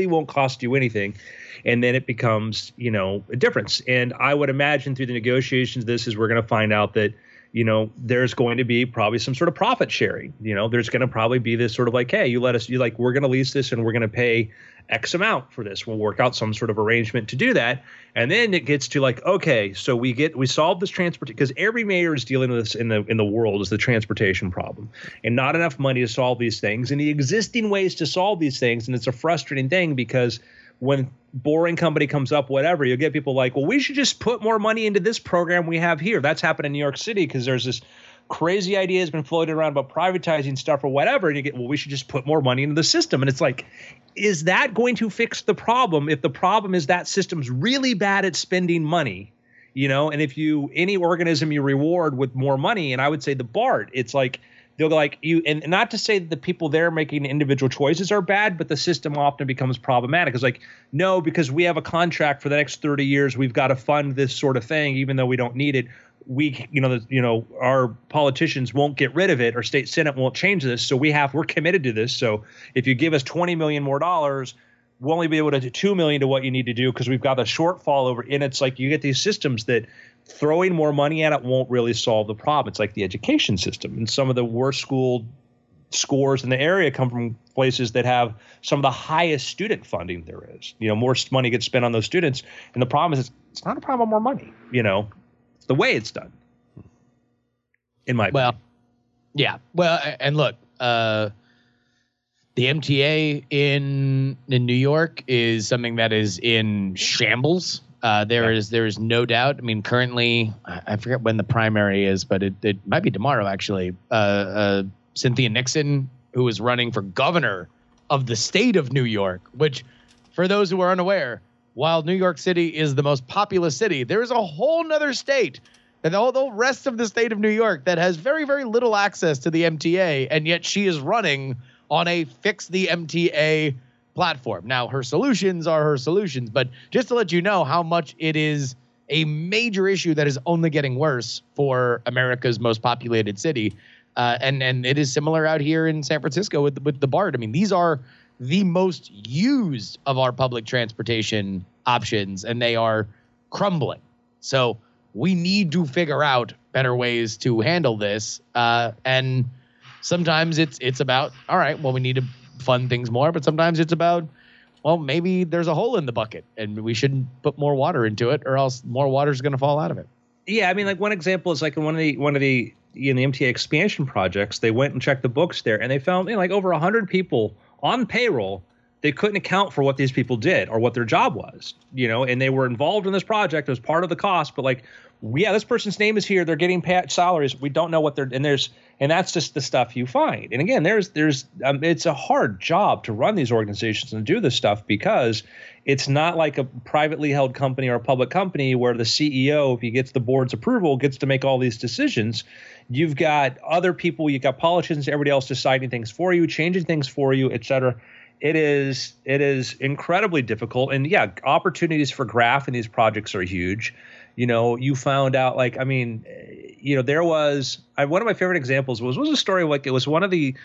And then it becomes, a difference. And I would imagine through the negotiations, this is we're going to find out that, there's going to be probably some sort of profit sharing. There's going to probably be this sort of like, hey, we're going to lease this and we're going to pay X amount for this. We'll work out some sort of arrangement to do that. And then it gets to like, okay, so we solve this transportation, because every mayor is dealing with this in the world is the transportation problem, and not enough money to solve these things, and the existing ways to solve these things. And it's a frustrating thing because when boring company comes up, whatever, you'll get people like, well, we should just put more money into this program we have here. That's happened in New York City because there's this crazy idea has been floated around about privatizing stuff or whatever. And you get, well, we should just put more money into the system. And it's like, is that going to fix the problem? If the problem is that system's really bad at spending money, and if any organism you reward with more money, and I would say the BART, it's like, they'll go like you, and not to say that the people there making individual choices are bad, but the system often becomes problematic. It's like, no, because we have a contract for the next 30 years, we've got to fund this sort of thing, even though we don't need it. Our politicians won't get rid of it, or state senate won't change this. So we're committed to this. So if you give us $20 million more, we'll only be able to do $2 million to what you need to do because we've got a shortfall over. And it's like you get these systems that throwing more money at it won't really solve the problem. It's like the education system, and some of the worst school scores in the area come from places that have some of the highest student funding there is. More money gets spent on those students, and the problem is it's not a problem of more money. It's the way it's done. In my opinion. Yeah. Well, and look, the MTA in New York is something that is in shambles. There is no doubt. I mean, currently, I forget when the primary is, but it might be tomorrow, actually. Cynthia Nixon, who is running for governor of the state of New York, which, for those who are unaware, while New York City is the most populous city, there is a whole nother state, and all the rest of the state of New York, that has very, very little access to the MTA, and yet she is running on a fix the MTA platform. Now, her solutions are her solutions, but just to let you know how much it is a major issue that is only getting worse for America's most populated city. And it is similar out here in San Francisco with the BART. I mean, these are the most used of our public transportation options, and they are crumbling. So we need to figure out better ways to handle this. And sometimes it's about, all right, well, we need to fund things more, but sometimes it's about, well, maybe there's a hole in the bucket and we shouldn't put more water into it, or else more water is going to fall out of it. Yeah, I mean, like one example is like in one of the in the MTA expansion projects, they went and checked the books there, and they found like over 100 people on payroll. They couldn't account for what these people did or what their job was, and they were involved in this project. It was part of the cost, but like, this person's name is here. They're getting paid salaries. We don't know what they're, and that's just the stuff you find. And again, it's a hard job to run these organizations and do this stuff, because it's not like a privately held company or a public company where the CEO, if he gets the board's approval, gets to make all these decisions. You've got other people, you've got politicians, everybody else deciding things for you, changing things for you, et cetera. It is incredibly difficult. And yeah, opportunities for graft in these projects are huge. You found out, like, I mean, there was one of my favorite examples was a story like it was one of the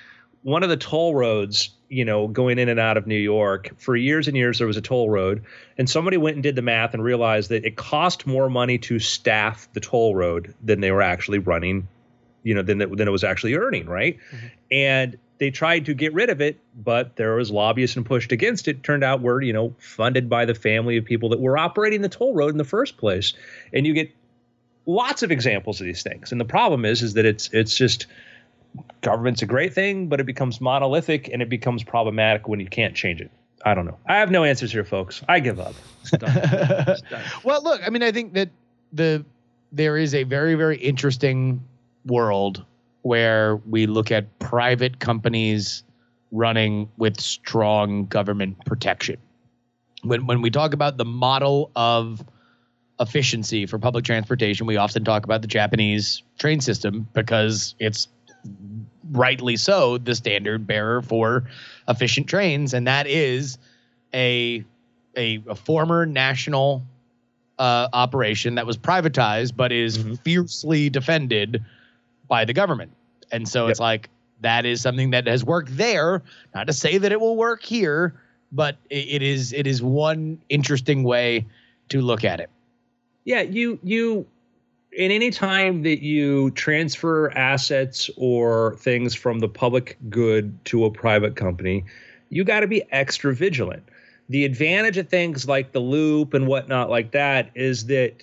toll roads, going in and out of New York. For years and years, there was a toll road, and somebody went and did the math and realized that it cost more money to staff the toll road than they were actually running, than it was actually earning, right? Mm-hmm. And they tried to get rid of it, but there was lobbyists and pushed against it. Turned out we're, funded by the family of people that were operating the toll road in the first place. And you get lots of examples of these things. And the problem is that it's just, government's a great thing, but it becomes monolithic and it becomes problematic when you can't change it. I don't know. I have no answers here, folks. I give up. It's done. It's done. Well, look, I mean, I think that there is a very, very interesting world where we look at private companies running with strong government protection. When we talk about the model of efficiency for public transportation, we often talk about the Japanese train system because it's rightly so the standard bearer for efficient trains, and that is a former national operation that was privatized but is fiercely defended by the government. And so it's like that is something that has worked there. Not to say that it will work here, but it is one interesting way to look at it. Yeah, you in any time that you transfer assets or things from the public good to a private company, you got to be extra vigilant. The advantage of things like the loop and whatnot like that is that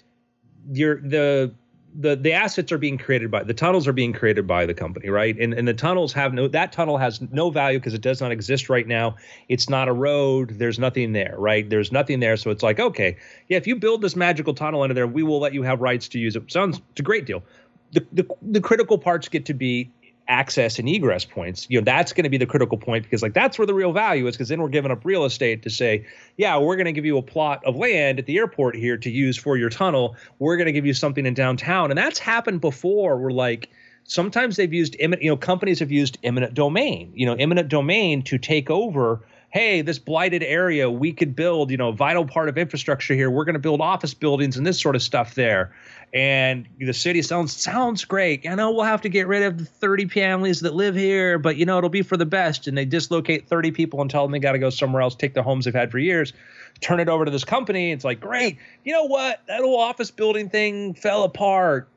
the assets are being created by the tunnels are being created by the company, right? And the tunnels that tunnel has no value because it does not exist right now. It's not a road. There's nothing there, right? There's nothing there. So it's like, okay, yeah, if you build this magical tunnel under there, we will let you have rights to use it. It's a great deal. The critical parts get to be access and egress points. That's going to be the critical point because like that's where the real value is, because then we're giving up real estate to say, yeah, we're going to give you a plot of land at the airport here to use for your tunnel. We're going to give you something in downtown. And that's happened before. We're like, sometimes they've used companies have used eminent domain to take over. Hey, this blighted area, we could build, a vital part of infrastructure here. We're going to build office buildings and this sort of stuff there. And the city sounds great. We'll have to get rid of the 30 families that live here, but it'll be for the best. And they dislocate 30 people and tell them they got to go somewhere else, take the homes they've had for years, turn it over to this company. It's like, great. You know what? That whole office building thing fell apart.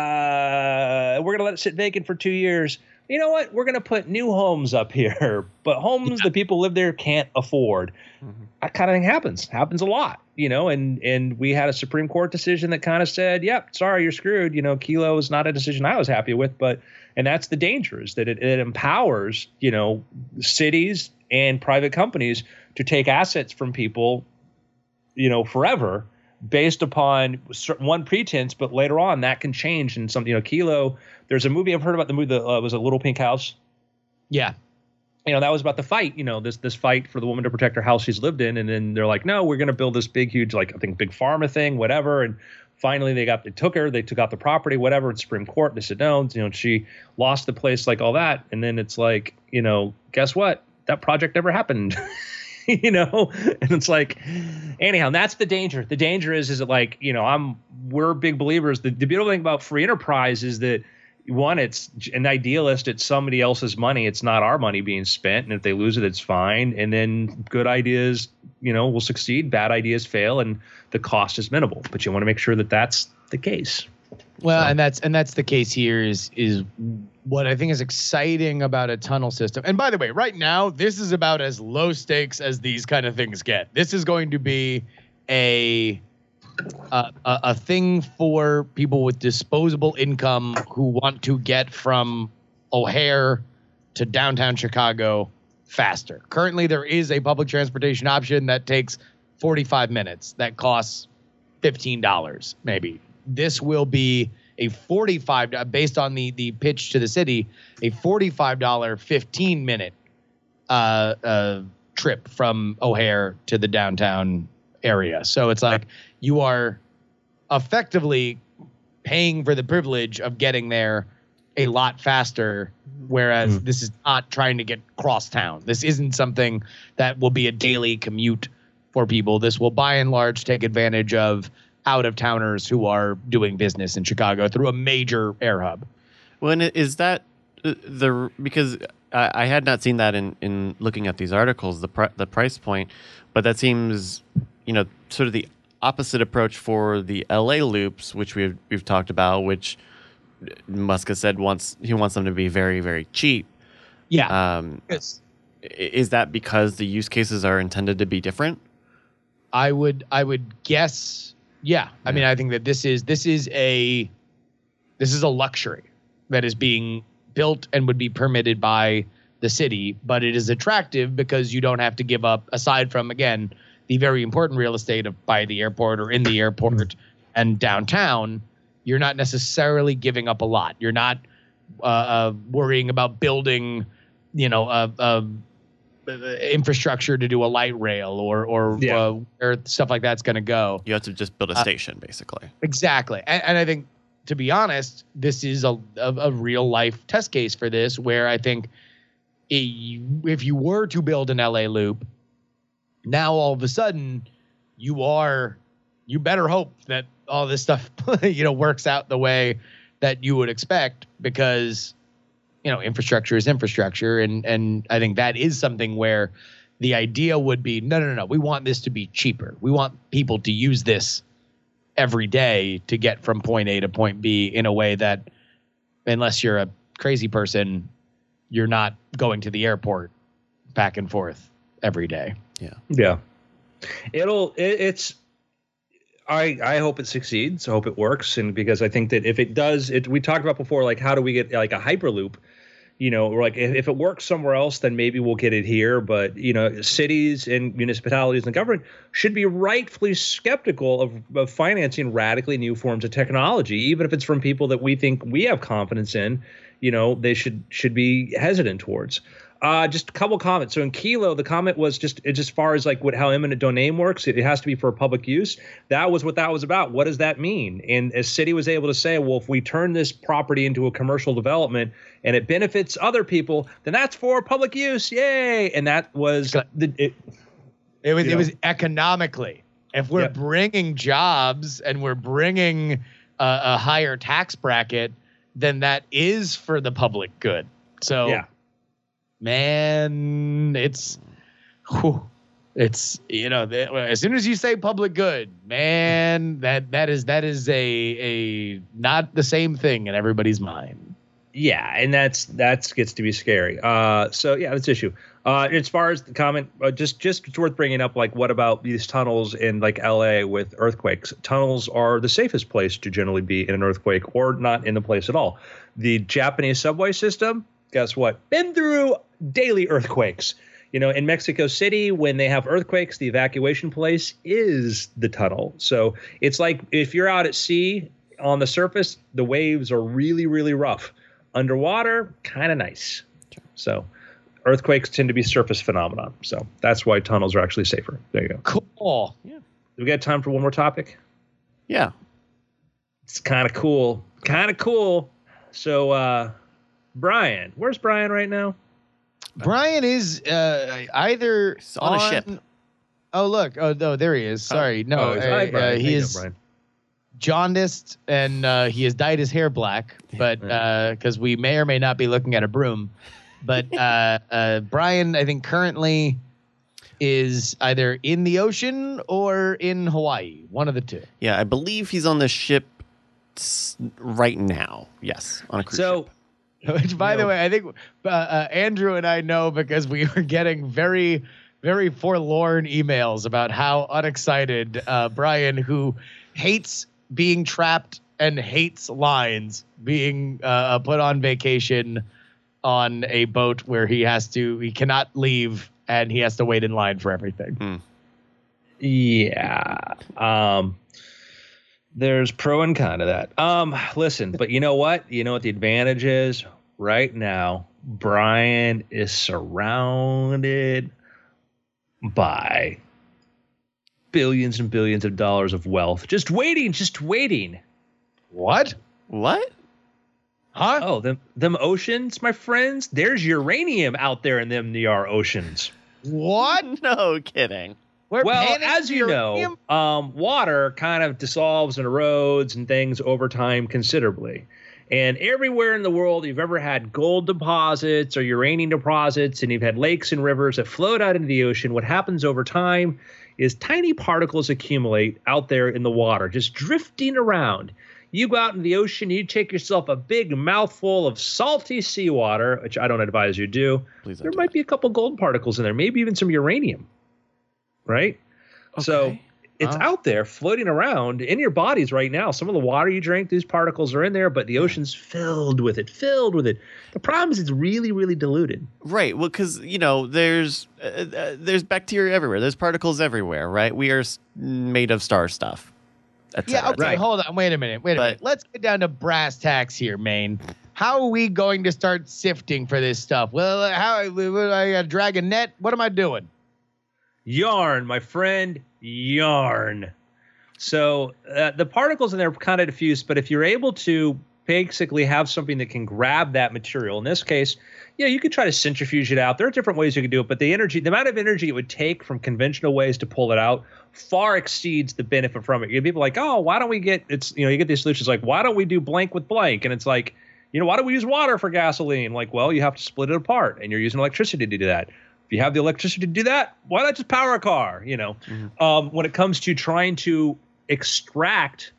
We're going to let it sit vacant for 2 years. You know what? We're going to put new homes up here, but homes that people live there can't afford. Mm-hmm. That kind of thing happens a lot, and we had a Supreme Court decision that kind of said, yep, sorry, you're screwed. Kelo is not a decision I was happy with, and that's the danger is that it empowers, cities and private companies to take assets from people, forever based upon one pretense, but later on that can change. And something, Kelo, there's a movie I've heard about the movie that was a Little Pink House. Yeah. That was about the fight, this fight for the woman to protect her house she's lived in. And then they're like, no, we're going to build this big, huge, like, I think big pharma thing, whatever. And finally they took out the property, whatever, in Supreme Court. They said, no, she lost the place, like all that. And then it's like, guess what? That project never happened. And it's like, anyhow, that's the danger. The danger is it like, we're big believers. The beautiful thing about free enterprise is that, one, it's an idealist. It's somebody else's money. It's not our money being spent. And if they lose it, it's fine. And then good ideas, will succeed. Bad ideas fail. And the cost is minimal. But you want to make sure that that's the case. Well, and that's the case here is what I think is exciting about a tunnel system. And by the way, right now, this is about as low stakes as these kind of things get. This is going to be a thing for people with disposable income who want to get from O'Hare to downtown Chicago faster. Currently, there is a public transportation option that takes 45 minutes that costs $15 maybe. This will be a $45, based on the pitch to the city, a $45 15-minute trip from O'Hare to the downtown area. So it's like you are effectively paying for the privilege of getting there a lot faster, whereas this is not trying to get cross town. This isn't something that will be a daily commute for people. This will by and large take advantage of out-of-towners who are doing business in Chicago through a major air hub. Well, and is that because I had not seen that in looking at these articles, the price point, but that seems, sort of the opposite approach for the LA loops, which we've talked about, which Musk has said he wants them to be very, very cheap. Yeah. Is that because the use cases are intended to be different? I would guess. Yeah. I mean, I think that this is a luxury that is being built and would be permitted by the city, but it is attractive because you don't have to give up, aside from, again, the very important real estate of by the airport or in the airport and downtown, you're not necessarily giving up a lot. You're not worrying about building, infrastructure to do a light rail or where stuff like that's going to go. You have to just build a station, basically. Exactly. And I think, to be honest, this is a real life test case for this, where I think if you were to build an LA loop, now all of a sudden you better hope that all this stuff, works out the way that you would expect, because, infrastructure is infrastructure. And I think that is something where the idea would be, no. We want this to be cheaper. We want people to use this every day to get from point A to point B in a way that, unless you're a crazy person, you're not going to the airport back and forth every day. Yeah. I hope it succeeds. I hope it works. And because I think that if it does, we talked about before, like, how do we get like a Hyperloop? Or like if it works somewhere else, then maybe we'll get it here. But, cities and municipalities and government should be rightfully skeptical of financing radically new forms of technology, even if it's from people that we think we have confidence in. They should be hesitant towards. Just a couple comments. So in Kilo, the comment was just as far as like how eminent domain works, it has to be for public use. That was what that was about. What does that mean? And as City was able to say, well, if we turn this property into a commercial development and it benefits other people, then that's for public use. Yay. And that was it was economically. If we're bringing jobs and we're bringing a higher tax bracket, then that is for the public good. So man, it's as soon as you say public good, man, that is a not the same thing in everybody's mind. Yeah, and that gets to be scary. That's the issue. As far as the comment, just it's worth bringing up. Like, what about these tunnels in like LA with earthquakes? Tunnels are the safest place to generally be in an earthquake, or not in the place at all. The Japanese subway system, guess what? Been through daily earthquakes. In Mexico City, when they have earthquakes, the evacuation place is the tunnel. So it's like if you're out at sea on the surface, the waves are really, really rough. Underwater, kind of nice. So earthquakes tend to be surface phenomenon. So that's why tunnels are actually safer. There you go. Cool. Yeah. Do we got time for one more topic? Yeah. It's kind of cool. So, Brian, where's Brian right now? Brian is either on a ship. Oh, look. Oh, no, there he is. Sorry. He is Brian. jaundiced, and he has dyed his hair black, but because we may or may not be looking at a broom. But Brian, I think, currently is either in the ocean or in Hawaii. One of the two. Yeah, I believe he's on the ship right now. Yes, on a cruise ship. Which, by the way, I think Andrew and I know because we were getting very, very forlorn emails about how unexcited Brian, who hates being trapped and hates lines, being put on vacation on a boat where he cannot leave and he has to wait in line for everything. Yeah. There's pro and con to that. Listen, but you know what? You know what the advantage is? Right now, Brian is surrounded by billions and billions of dollars of wealth. Just waiting. What? Huh? Oh, them oceans, my friends. There's uranium out there in them NR oceans. What? No kidding. Well, as you know, water kind of dissolves and erodes and things over time considerably. And everywhere in the world you've ever had gold deposits or uranium deposits, and you've had lakes and rivers that float out into the ocean, what happens over time is tiny particles accumulate out there in the water, just drifting around. You go out in the ocean, you take yourself a big mouthful of salty seawater, which I don't advise you do. There might be a couple gold particles in there, maybe even some uranium. Right? Okay. So It's out there floating around in your bodies right now. Some of the water you drink, these particles are in there, but the ocean's filled with it. The problem is it's really, really diluted. Right. Well, because, there's bacteria everywhere. There's particles everywhere, right? We are made of star stuff. Yeah, okay, hold on. Wait a minute. Let's get down to brass tacks here, Maine. How are we going to start sifting for this stuff? Well, I got to drag a net? What am I doing? Yarn, my friend, yarn. So the particles in there are kind of diffuse, but if you're able to basically have something that can grab that material, in this case, you could try to centrifuge it out. There are different ways you can do it, but the amount of energy it would take from conventional ways to pull it out far exceeds the benefit from it. You get people like, oh, why don't we get you get these solutions like, why don't we do blank with blank? And it's like, why don't we use water for gasoline? Like, well, you have to split it apart, and you're using electricity to do that. If you have the electricity to do that, why not just power a car? When it comes to trying to extract,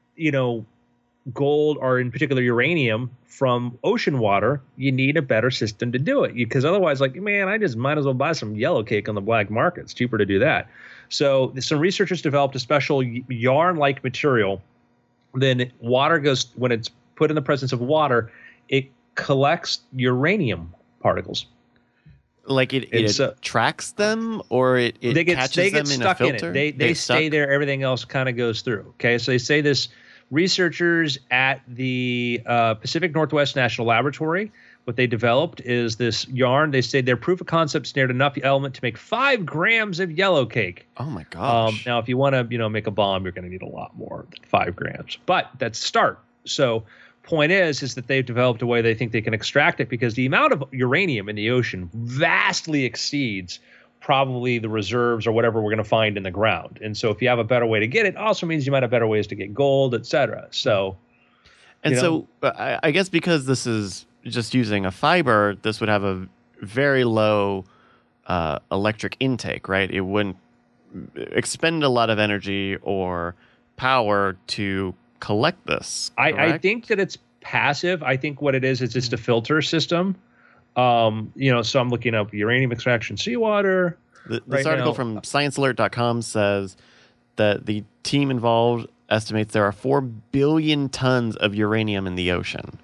gold or in particular uranium from ocean water, you need a better system to do it. Because otherwise, like, man, I just might as well buy some yellow cake on the black market. It's cheaper to do that. So some researchers developed a special yarn-like material. Then water goes, when it's put in the presence of water, it collects uranium particles. Like it tracks them, or it catches them in a filter? In it. They stay there. Everything else kind of goes through. Okay, so they say this researchers at the Pacific Northwest National Laboratory, what they developed is this yarn. They say their proof of concept snared enough element to make 5 grams of yellow cake. Oh my gosh! Now, if you want to make a bomb, you're going to need a lot more than 5 grams. But that's a start. So point is that they've developed a way they think they can extract it, because the amount of uranium in the ocean vastly exceeds probably the reserves or whatever we're going to find in the ground. And so if you have a better way to get it, also means you might have better ways to get gold, et cetera. So, so I guess because this is just using a fiber, this would have a very low electric intake, right? It wouldn't expend a lot of energy or power to collect this. I think that it's passive. I think what it is just a filter system. So I'm looking up uranium extraction seawater. This article from ScienceAlert.com says that the team involved estimates there are 4 billion tons of uranium in the ocean.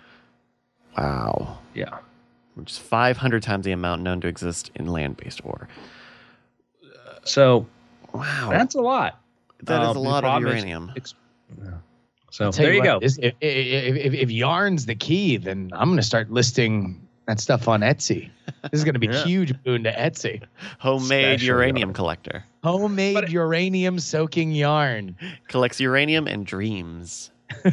Wow. Yeah. Which is 500 times the amount known to exist in land-based ore. So, wow, that's a lot. That is a lot of uranium. So there you go. If yarn's the key, then I'm going to start listing that stuff on Etsy. This is going to be a huge boon to Etsy. Homemade uranium collector. Homemade uranium soaking yarn. Collects uranium and dreams.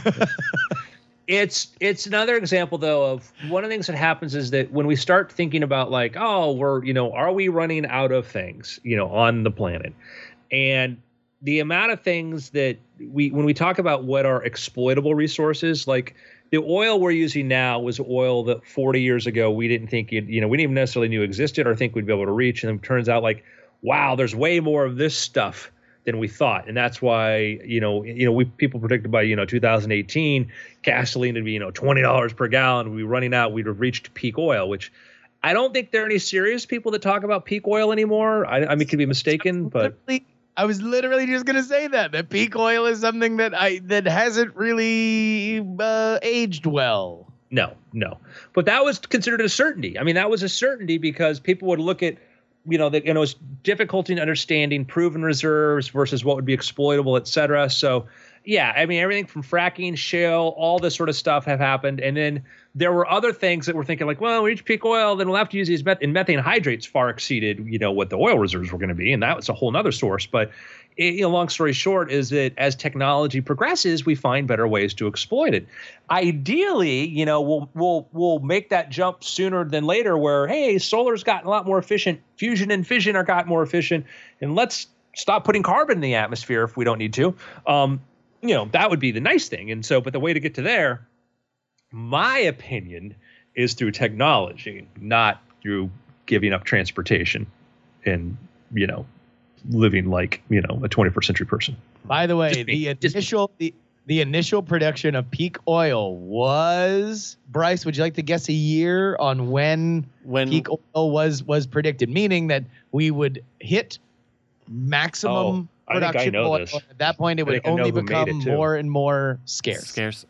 It's another example, though, of one of the things that happens is that when we start thinking about like, oh, are we running out of things, on the planet? And the amount of things that when we talk about what are exploitable resources, like the oil we're using now was oil that 40 years ago we didn't think we didn't even necessarily knew existed or think we'd be able to reach. And it turns out like, wow, there's way more of this stuff than we thought. And that's why, people predicted by, 2018, gasoline would be, $20 per gallon. We'd be running out. We'd have reached peak oil, which I don't think there are any serious people that talk about peak oil anymore. I mean, could be mistaken, but I was literally just going to say that peak oil is something that hasn't really aged well. No. But that was considered a certainty. I mean, that was a certainty because people would look at, it was difficulty in understanding proven reserves versus what would be exploitable, et cetera. So, yeah, I mean, everything from fracking, shale, all this sort of stuff have happened. And then there were other things that we're thinking like, well, we reach peak oil, then we'll have to use these methane hydrates far exceeded, what the oil reserves were going to be. And that was a whole nother source. But long story short is that as technology progresses, we find better ways to exploit it. Ideally, we'll make that jump sooner than later where, hey, solar's gotten a lot more efficient. Fusion and fission are gotten more efficient. And let's stop putting carbon in the atmosphere if we don't need to. That would be the nice thing. And so, but the way to get to there, my opinion, is through technology, not through giving up transportation and, living like, a 21st century person. By the way, the initial production of peak oil was, Bryce, would you like to guess a year on when peak oil was predicted? Meaning that we would hit maximum I think I know oil. this. At that point, it I would think I know only who made become it, too. more and more scarce.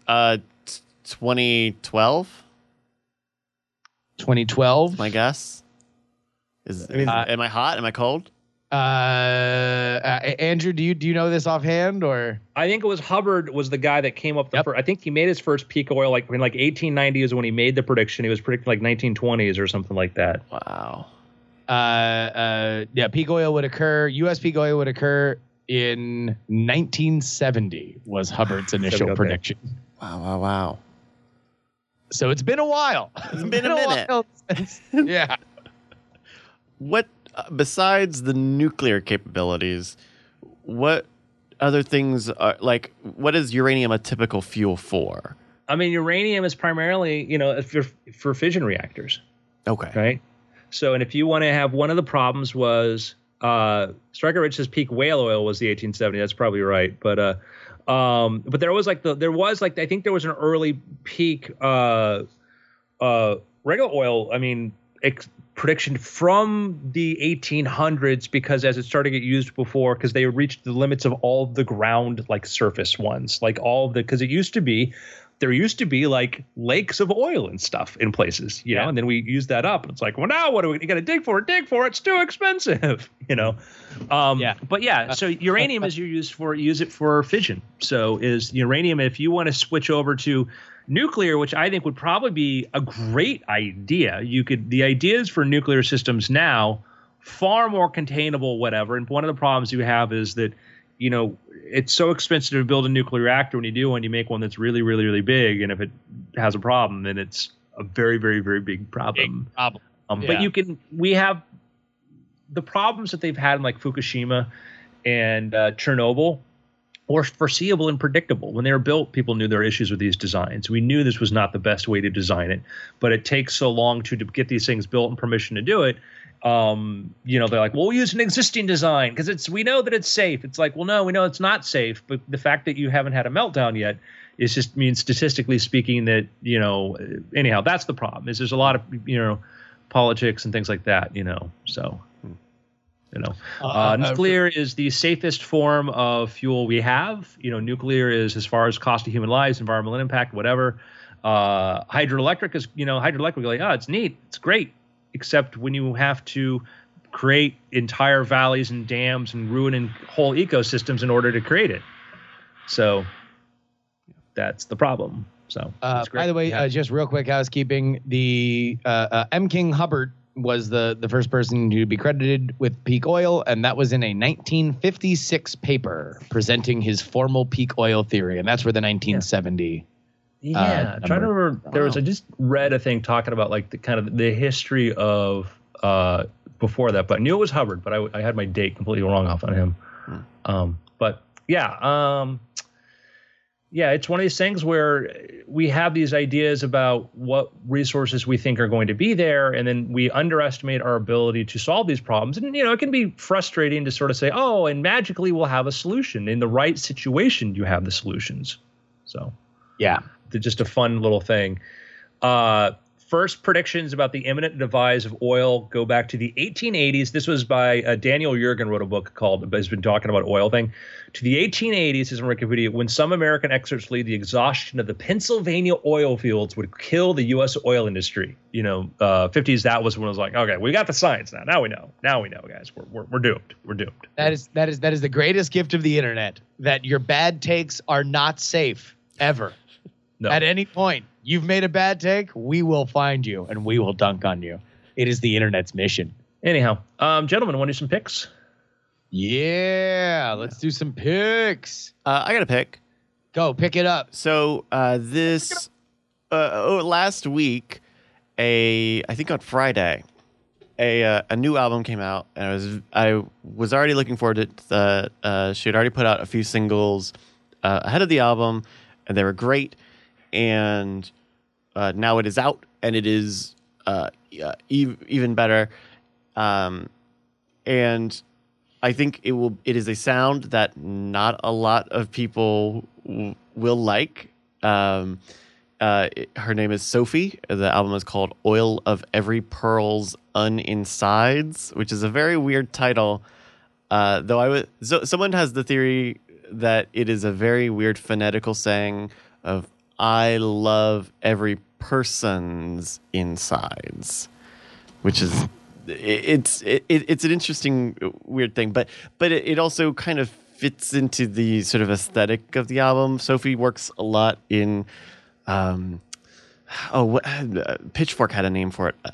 2012, 2012. my guess. Am I hot? Am I cold? Andrew, do you know this offhand or? I think it was Hubbard was the guy that came up the first. I think he made his first peak oil like in 1890 is when he made the prediction. He was predicting like 1920s or something like that. Wow. Yeah, peak oil would occur. U.S. peak oil would occur in 1970 was Hubbard's initial prediction. Wow. So it's been a while. It's been a minute. While since, yeah. What besides the nuclear capabilities, what other things are like? What is uranium a typical fuel for? I mean, uranium is primarily, for fission reactors. Okay. Right. So, and if you want to have one of the problems was Stryker Rich's peak whale oil was the 1870. That's probably right. But there was I think there was an early peak regular oil. I mean, prediction from the 1800s because as it started to get used before, because they reached the limits of all the ground like surface ones, like all of the, because there used to be like lakes of oil and stuff in places, you know, and then we used that up. It's like, well, now what do we got to dig for? It's too expensive, But yeah, so uranium is use it for fission. So is uranium, if you want to switch over to nuclear, which I think would probably be a great idea. The ideas for nuclear systems now far more containable, whatever. And one of the problems you have is that, it's so expensive to build a nuclear reactor. When you do one, you make one that's really, really, really big. And if it has a problem, then it's a very, very, very big problem. But we have the problems that they've had in like Fukushima and Chernobyl were foreseeable and predictable. When they were built, people knew there were issues with these designs. We knew this was not the best way to design it, but it takes so long to get these things built and permission to do it. They're like, well, we'll use an existing design because we know that it's safe. It's like, well, no, we know it's not safe. But the fact that you haven't had a meltdown yet is just means statistically speaking that, anyhow, that's the problem is there's a lot of, politics and things like that, so. Nuclear is the safest form of fuel we have. Nuclear is as far as cost of human lives, environmental impact, whatever. Hydroelectric is, hydroelectric, like, it's neat. It's great. Except when you have to create entire valleys and dams and ruin whole ecosystems in order to create it. So that's the problem. So by the way, just real quick housekeeping, the M. King Hubbard was the first person to be credited with peak oil, and that was in a 1956 paper presenting his formal peak oil theory, and that's where the 1970. Yeah, trying to remember. I just read a thing talking about like the kind of the history of before that, but I knew it was Hubbard, but I had my date completely wrong off on him. It's one of these things where we have these ideas about what resources we think are going to be there, and then we underestimate our ability to solve these problems. And, it can be frustrating to sort of say, oh, and magically we'll have a solution. In the right situation, you have the solutions. So, yeah, they're just a fun little thing. First predictions about the imminent demise of oil go back to the 1880s. This was by Daniel Yergin, wrote a book called, has been talking about oil thing. To the 1880s, is in Wikipedia, when some American experts believed the exhaustion of the Pennsylvania oil fields would kill the U.S. oil industry. 50s, that was when it was like, okay, we got the science now. Now we know, guys. We're doomed. We're doomed. That is the greatest gift of the internet, that your bad takes are not safe ever. No. At any point, you've made a bad take, we will find you and we will dunk on you. It is the internet's mission. Anyhow, gentlemen, want to do some picks? Yeah, let's do some picks. I got a pick. Go, pick it up. So last week, I think on Friday, a new album came out, and I was already looking forward to it. She had already put out a few singles ahead of the album, and they were great. And now it is out, and it is even better. And I think it is a sound that not a lot of people will like. Her name is Sophie. The album is called Oil of Every Pearl's Uninsides, which is a very weird title. Someone has the theory that it is a very weird phonetical saying of "I love every person's insides," which is it's an interesting weird thing, but it also kind of fits into the sort of aesthetic of the album. Sophie works a lot in Pitchfork had a name for it.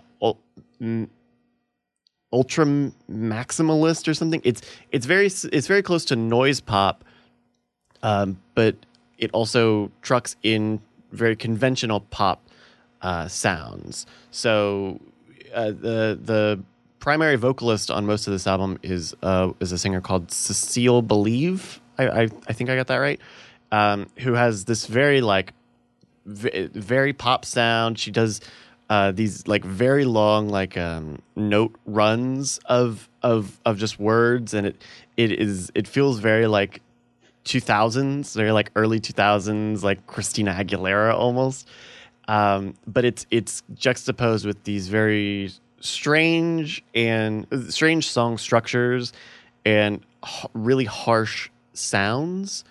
Ultra maximalist or something. It's very close to noise pop, but it also trucks in very conventional pop sounds. So the primary vocalist on most of this album is a singer called Cecile Believe. I think I got that right. Who has this very very pop sound. She does these like very long note runs of just words, and it feels very like 2000s, very like early 2000s, like Christina Aguilera almost. But it's juxtaposed with these very strange song structures and really harsh sounds.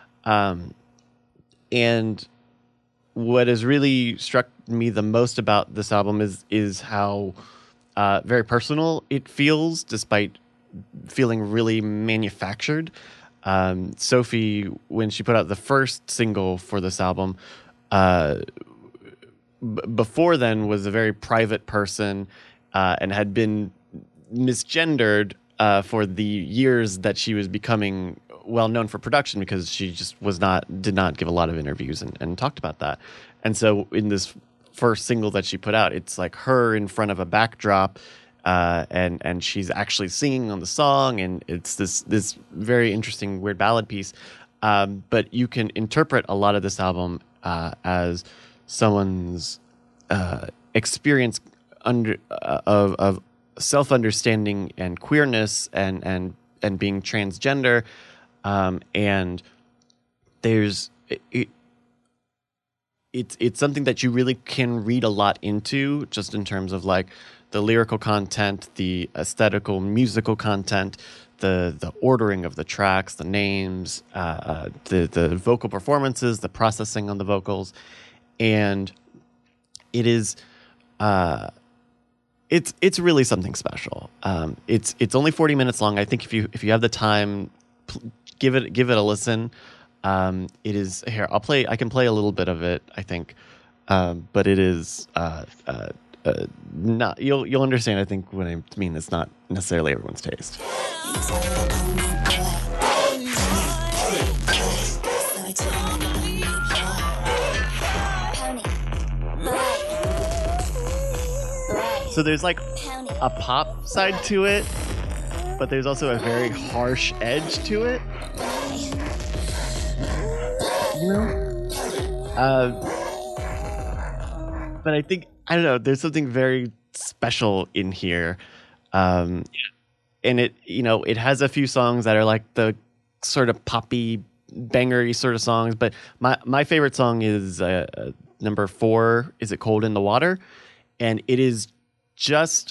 And what has really struck me the most about this album is how very personal it feels, despite feeling really manufactured. Sophie, when she put out the first single for this album, before then was a very private person and had been misgendered for the years that she was becoming well known for production, because she just did not give a lot of interviews and talked about that. And so in this first single that she put out, it's like her in front of a backdrop, and she's actually singing on the song, and it's this very interesting weird ballad piece. But you can interpret a lot of this album as someone's experience of self-understanding and queerness and being transgender. And there's it's something that you really can read a lot into, just in terms of like the lyrical content, the aesthetical musical content, the ordering of the tracks, the names, the vocal performances, the processing on the vocals. And it is it's really something special. It's only 40 minutes long. I think if you have the time, give it a listen. It is here. I can play a little bit of it, I think, but it is not. You'll understand. I think what I mean. It's not necessarily everyone's taste. So there's like a pop side to it, but there's also a very harsh edge to it. You know? But I don't know, there's something very special in here. And it has a few songs that are like the sort of poppy, bangery sort of songs. But my favorite song is number 4, Is It Cold in the Water? And it is just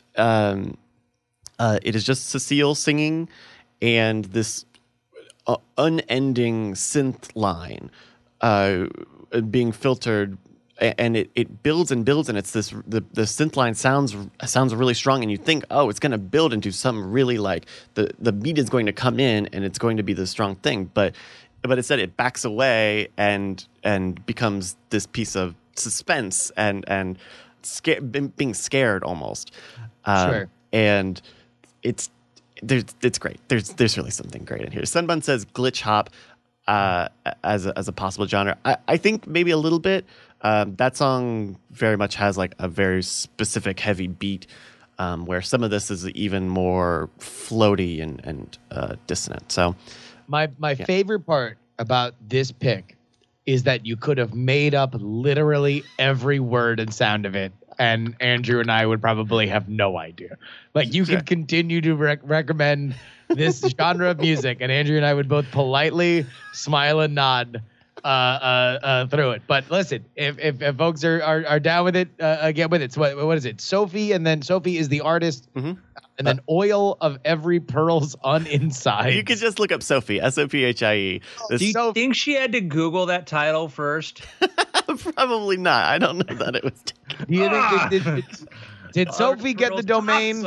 Cecile singing and this unending synth line being filtered, and it builds and builds, and it's the synth line sounds really strong, and you think, oh, it's going to build into some really like the beat is going to come in and it's going to be the strong thing, but instead it backs away and becomes this piece of suspense and being scared almost. Sure. And it's great. There's really something great in here. Sunbun says glitch hop as a possible genre. I think maybe a little bit. That song very much has like a very specific heavy beat, where some of this is even more floaty and dissonant. So my favorite part about this pick is that you could have made up literally every word and sound of it, and Andrew and I would probably have no idea. Like, you could continue to recommend this genre of music, and Andrew and I would both politely smile and nod through it. But listen, if folks are down with it, get with it. So what is it? Sophie, and then Sophie is the artist, and then Oil of Every Pearl's on Inside. You could just look up Sophie, Sophie. Do you think she had to Google that title first? Probably not. I don't know that it was taken. Do you think did Sophie get the domain?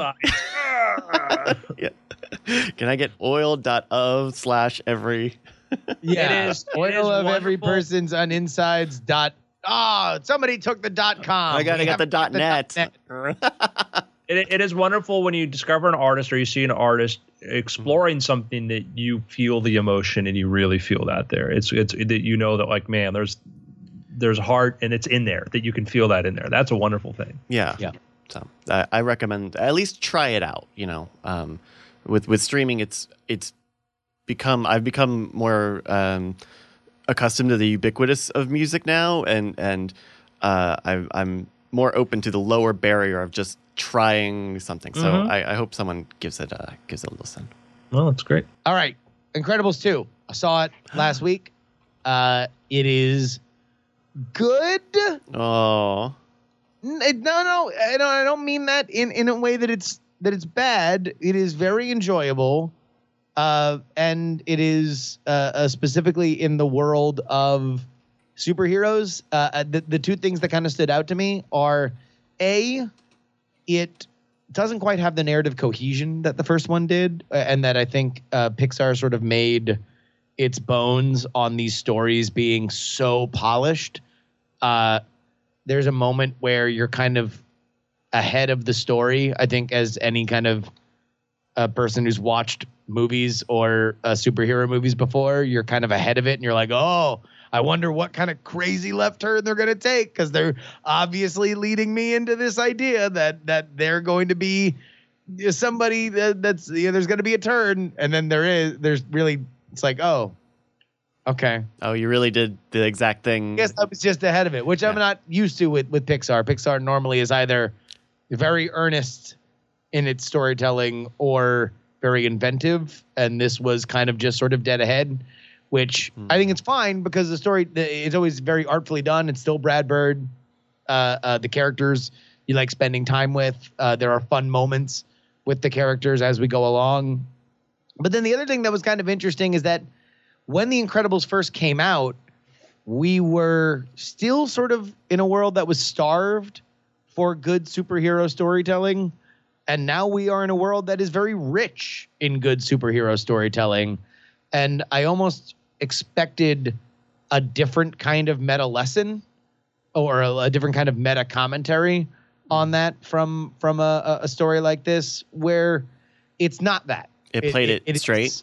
Yeah. Can I get oil.of/every? Yeah, it is Oil of Every wonderful. Person's on Insides dot. Somebody took the .com. I gotta We get have the .net. It is wonderful when you discover an artist or you see an artist exploring something that you feel the emotion and you really feel that there. It's that you know that like, man, there's heart and it's in there, that you can feel that in there. That's a wonderful thing. Yeah. Yeah. So I recommend at least try it out. With streaming, I've become more accustomed to the ubiquitous of music now, and I'm more open to the lower barrier of just trying something. So I hope someone gives it a listen. Well, that's great. All right, Incredibles 2. I saw it last week. It is good. Oh. No, I don't mean that in a way that it's bad. It is very enjoyable, and it is specifically in the world of superheroes. The two things that kind of stood out to me are, A, it doesn't quite have the narrative cohesion that the first one did, and that I think Pixar sort of made its bones on these stories being so polished. There's a moment where you're kind of ahead of the story. I think as any kind of person who's watched movies or superhero movies before, you're kind of ahead of it and you're like, oh, I wonder what kind of crazy left turn they're going to take, because they're obviously leading me into this idea that they're going to be somebody that's there's going to be a turn, and then there's really, it's like, oh, okay. Oh, you really did the exact thing. I guess I was just ahead of it, which I'm not used to with Pixar. Pixar normally is either very earnest in its storytelling or very inventive, and this was kind of just sort of dead ahead, which I think it's fine because the story is always very artfully done. It's still Brad Bird. The characters you like spending time with. There are fun moments with the characters as we go along. But then the other thing that was kind of interesting is that when The Incredibles first came out, we were still sort of in a world that was starved for good superhero storytelling. And now we are in a world that is very rich in good superhero storytelling. And I almost expected a different kind of meta lesson or a different kind of meta commentary on that from a story like this, where it's not that. It played it straight.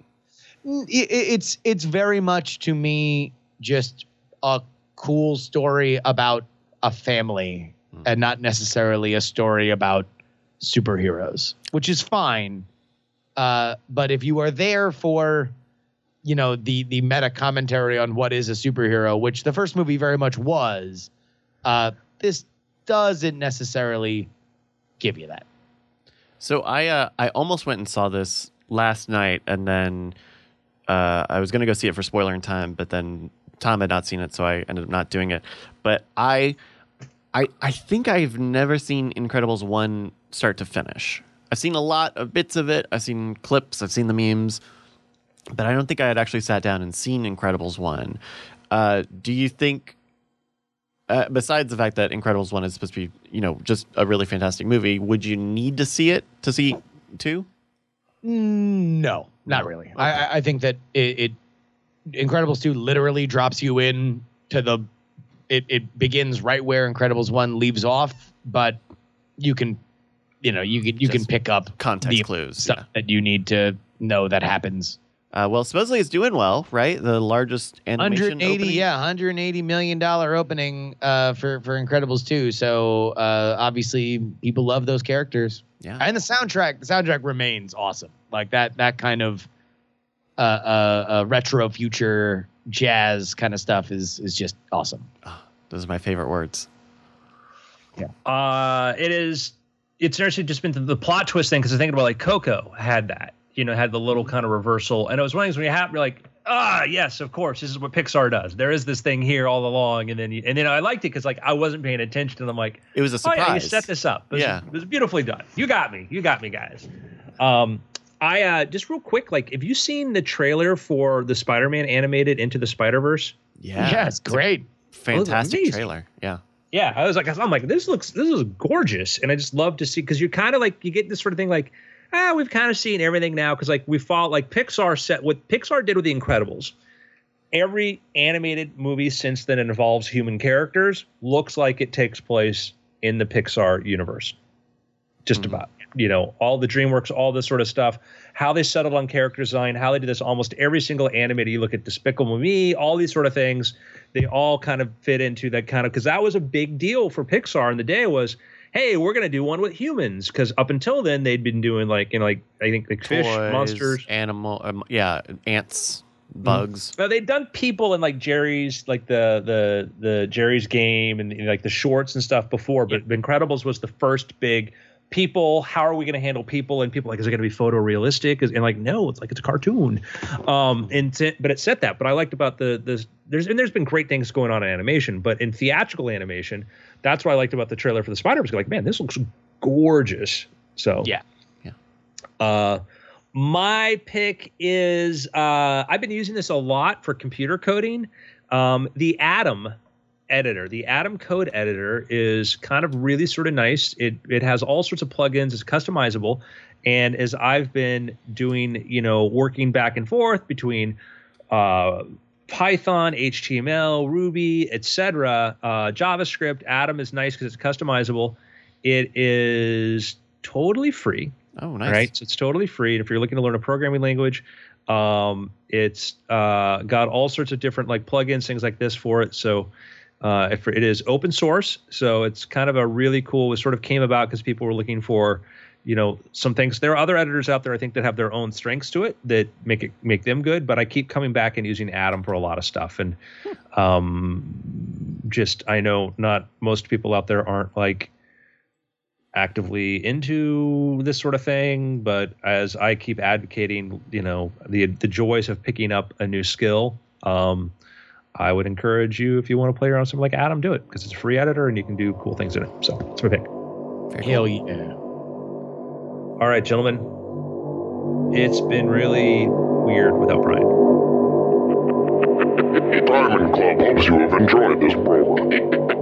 It's very much, to me, just a cool story about a family and not necessarily a story about superheroes, which is fine. But if you are there for, the meta commentary on what is a superhero, which the first movie very much was, this doesn't necessarily give you that. So I almost went and saw this last night, and then I was going to go see it for spoiler in time, but then Tom had not seen it, so I ended up not doing it. But I think I've never seen Incredibles 1 start to finish. I've seen a lot of bits of it. I've seen clips. I've seen the memes. But I don't think I had actually sat down and seen Incredibles 1. Do you think, besides the fact that Incredibles 1 is supposed to be, just a really fantastic movie, would you need to see it to see 2? No, not really. Okay. I think that it Incredibles 2 literally drops you in to it begins right where Incredibles 1 leaves off, but you can pick up context clues stuff that you need to know that happens. Well, supposedly it's doing well, right? The largest animation opening. $180 million opening for Incredibles 2. So obviously people love those characters. Yeah, and the soundtrack remains awesome. Like that kind of retro future jazz kind of stuff is just awesome. Oh, those are my favorite words. Yeah. It's interesting just been the plot twist thing, because I was thinking about like Coco had that. Had the little kind of reversal. And it was one of things when you're like, yes, of course, this is what Pixar does. There is this thing here all along, and then I liked it because like I wasn't paying attention, and I'm like, It was a surprise. Oh, yeah, you set this up. It was beautifully done. You got me, guys. I just real quick, like, have you seen the trailer for the Spider-Man animated Into the Spider-Verse? Yeah, it's great. Fantastic trailer. Yeah. Yeah, I'm like, this is gorgeous, and I just love to see, because you're kind of like, you get this sort of thing like, we've kind of seen everything now, because like we follow, like what Pixar did with The Incredibles. Every animated movie since then involves human characters looks like it takes place in the Pixar universe. Just about, all the DreamWorks, all this sort of stuff, how they settled on character design, how they did this almost every single animated. You look at Despicable Me, all these sort of things, they all kind of fit into that kind of, because that was a big deal for Pixar in the day was, hey, we're going to do one with humans. Because up until then, they'd been doing I think like fish, Toys, monsters, animal, ants, bugs. Well, they'd done people in like Jerry's, like the Jerry's Game and like the shorts and stuff before. But Incredibles was the first big people. How are we going to handle people? And people like, is it going to be photorealistic? And like, no, it's a cartoon. But it said that. But I liked about there's been great things going on in animation, but in theatrical animation, that's what I liked about the trailer for the Spider-Verse. Like, man, this looks gorgeous. So yeah. My pick is I've been using this a lot for computer coding. The Atom editor, the Atom code editor, is kind of really sort of nice. It has all sorts of plugins. It's customizable, and as I've been doing, working back and forth between Python, HTML, Ruby, etc., JavaScript, Atom is nice because it's customizable. It is totally free. Oh, nice. Right, so it's totally free. And if you're looking to learn a programming language, it's got all sorts of different like plugins, things like this for it. So if it is open source, so it's kind of a really cool. It sort of came about because people were looking for, some things. There are other editors out there, I think, that have their own strengths to it that make them good. But I keep coming back and using Atom for a lot of stuff. And I know not most people out there aren't like actively into this sort of thing, but as I keep advocating, the joys of picking up a new skill, I would encourage you, if you want to play around with something like Atom, do it, because it's a free editor and you can do cool things in it. So that's my pick. Hell yeah. All right, gentlemen, it's been really weird without Brian. Diamond Club hopes you have enjoyed this program.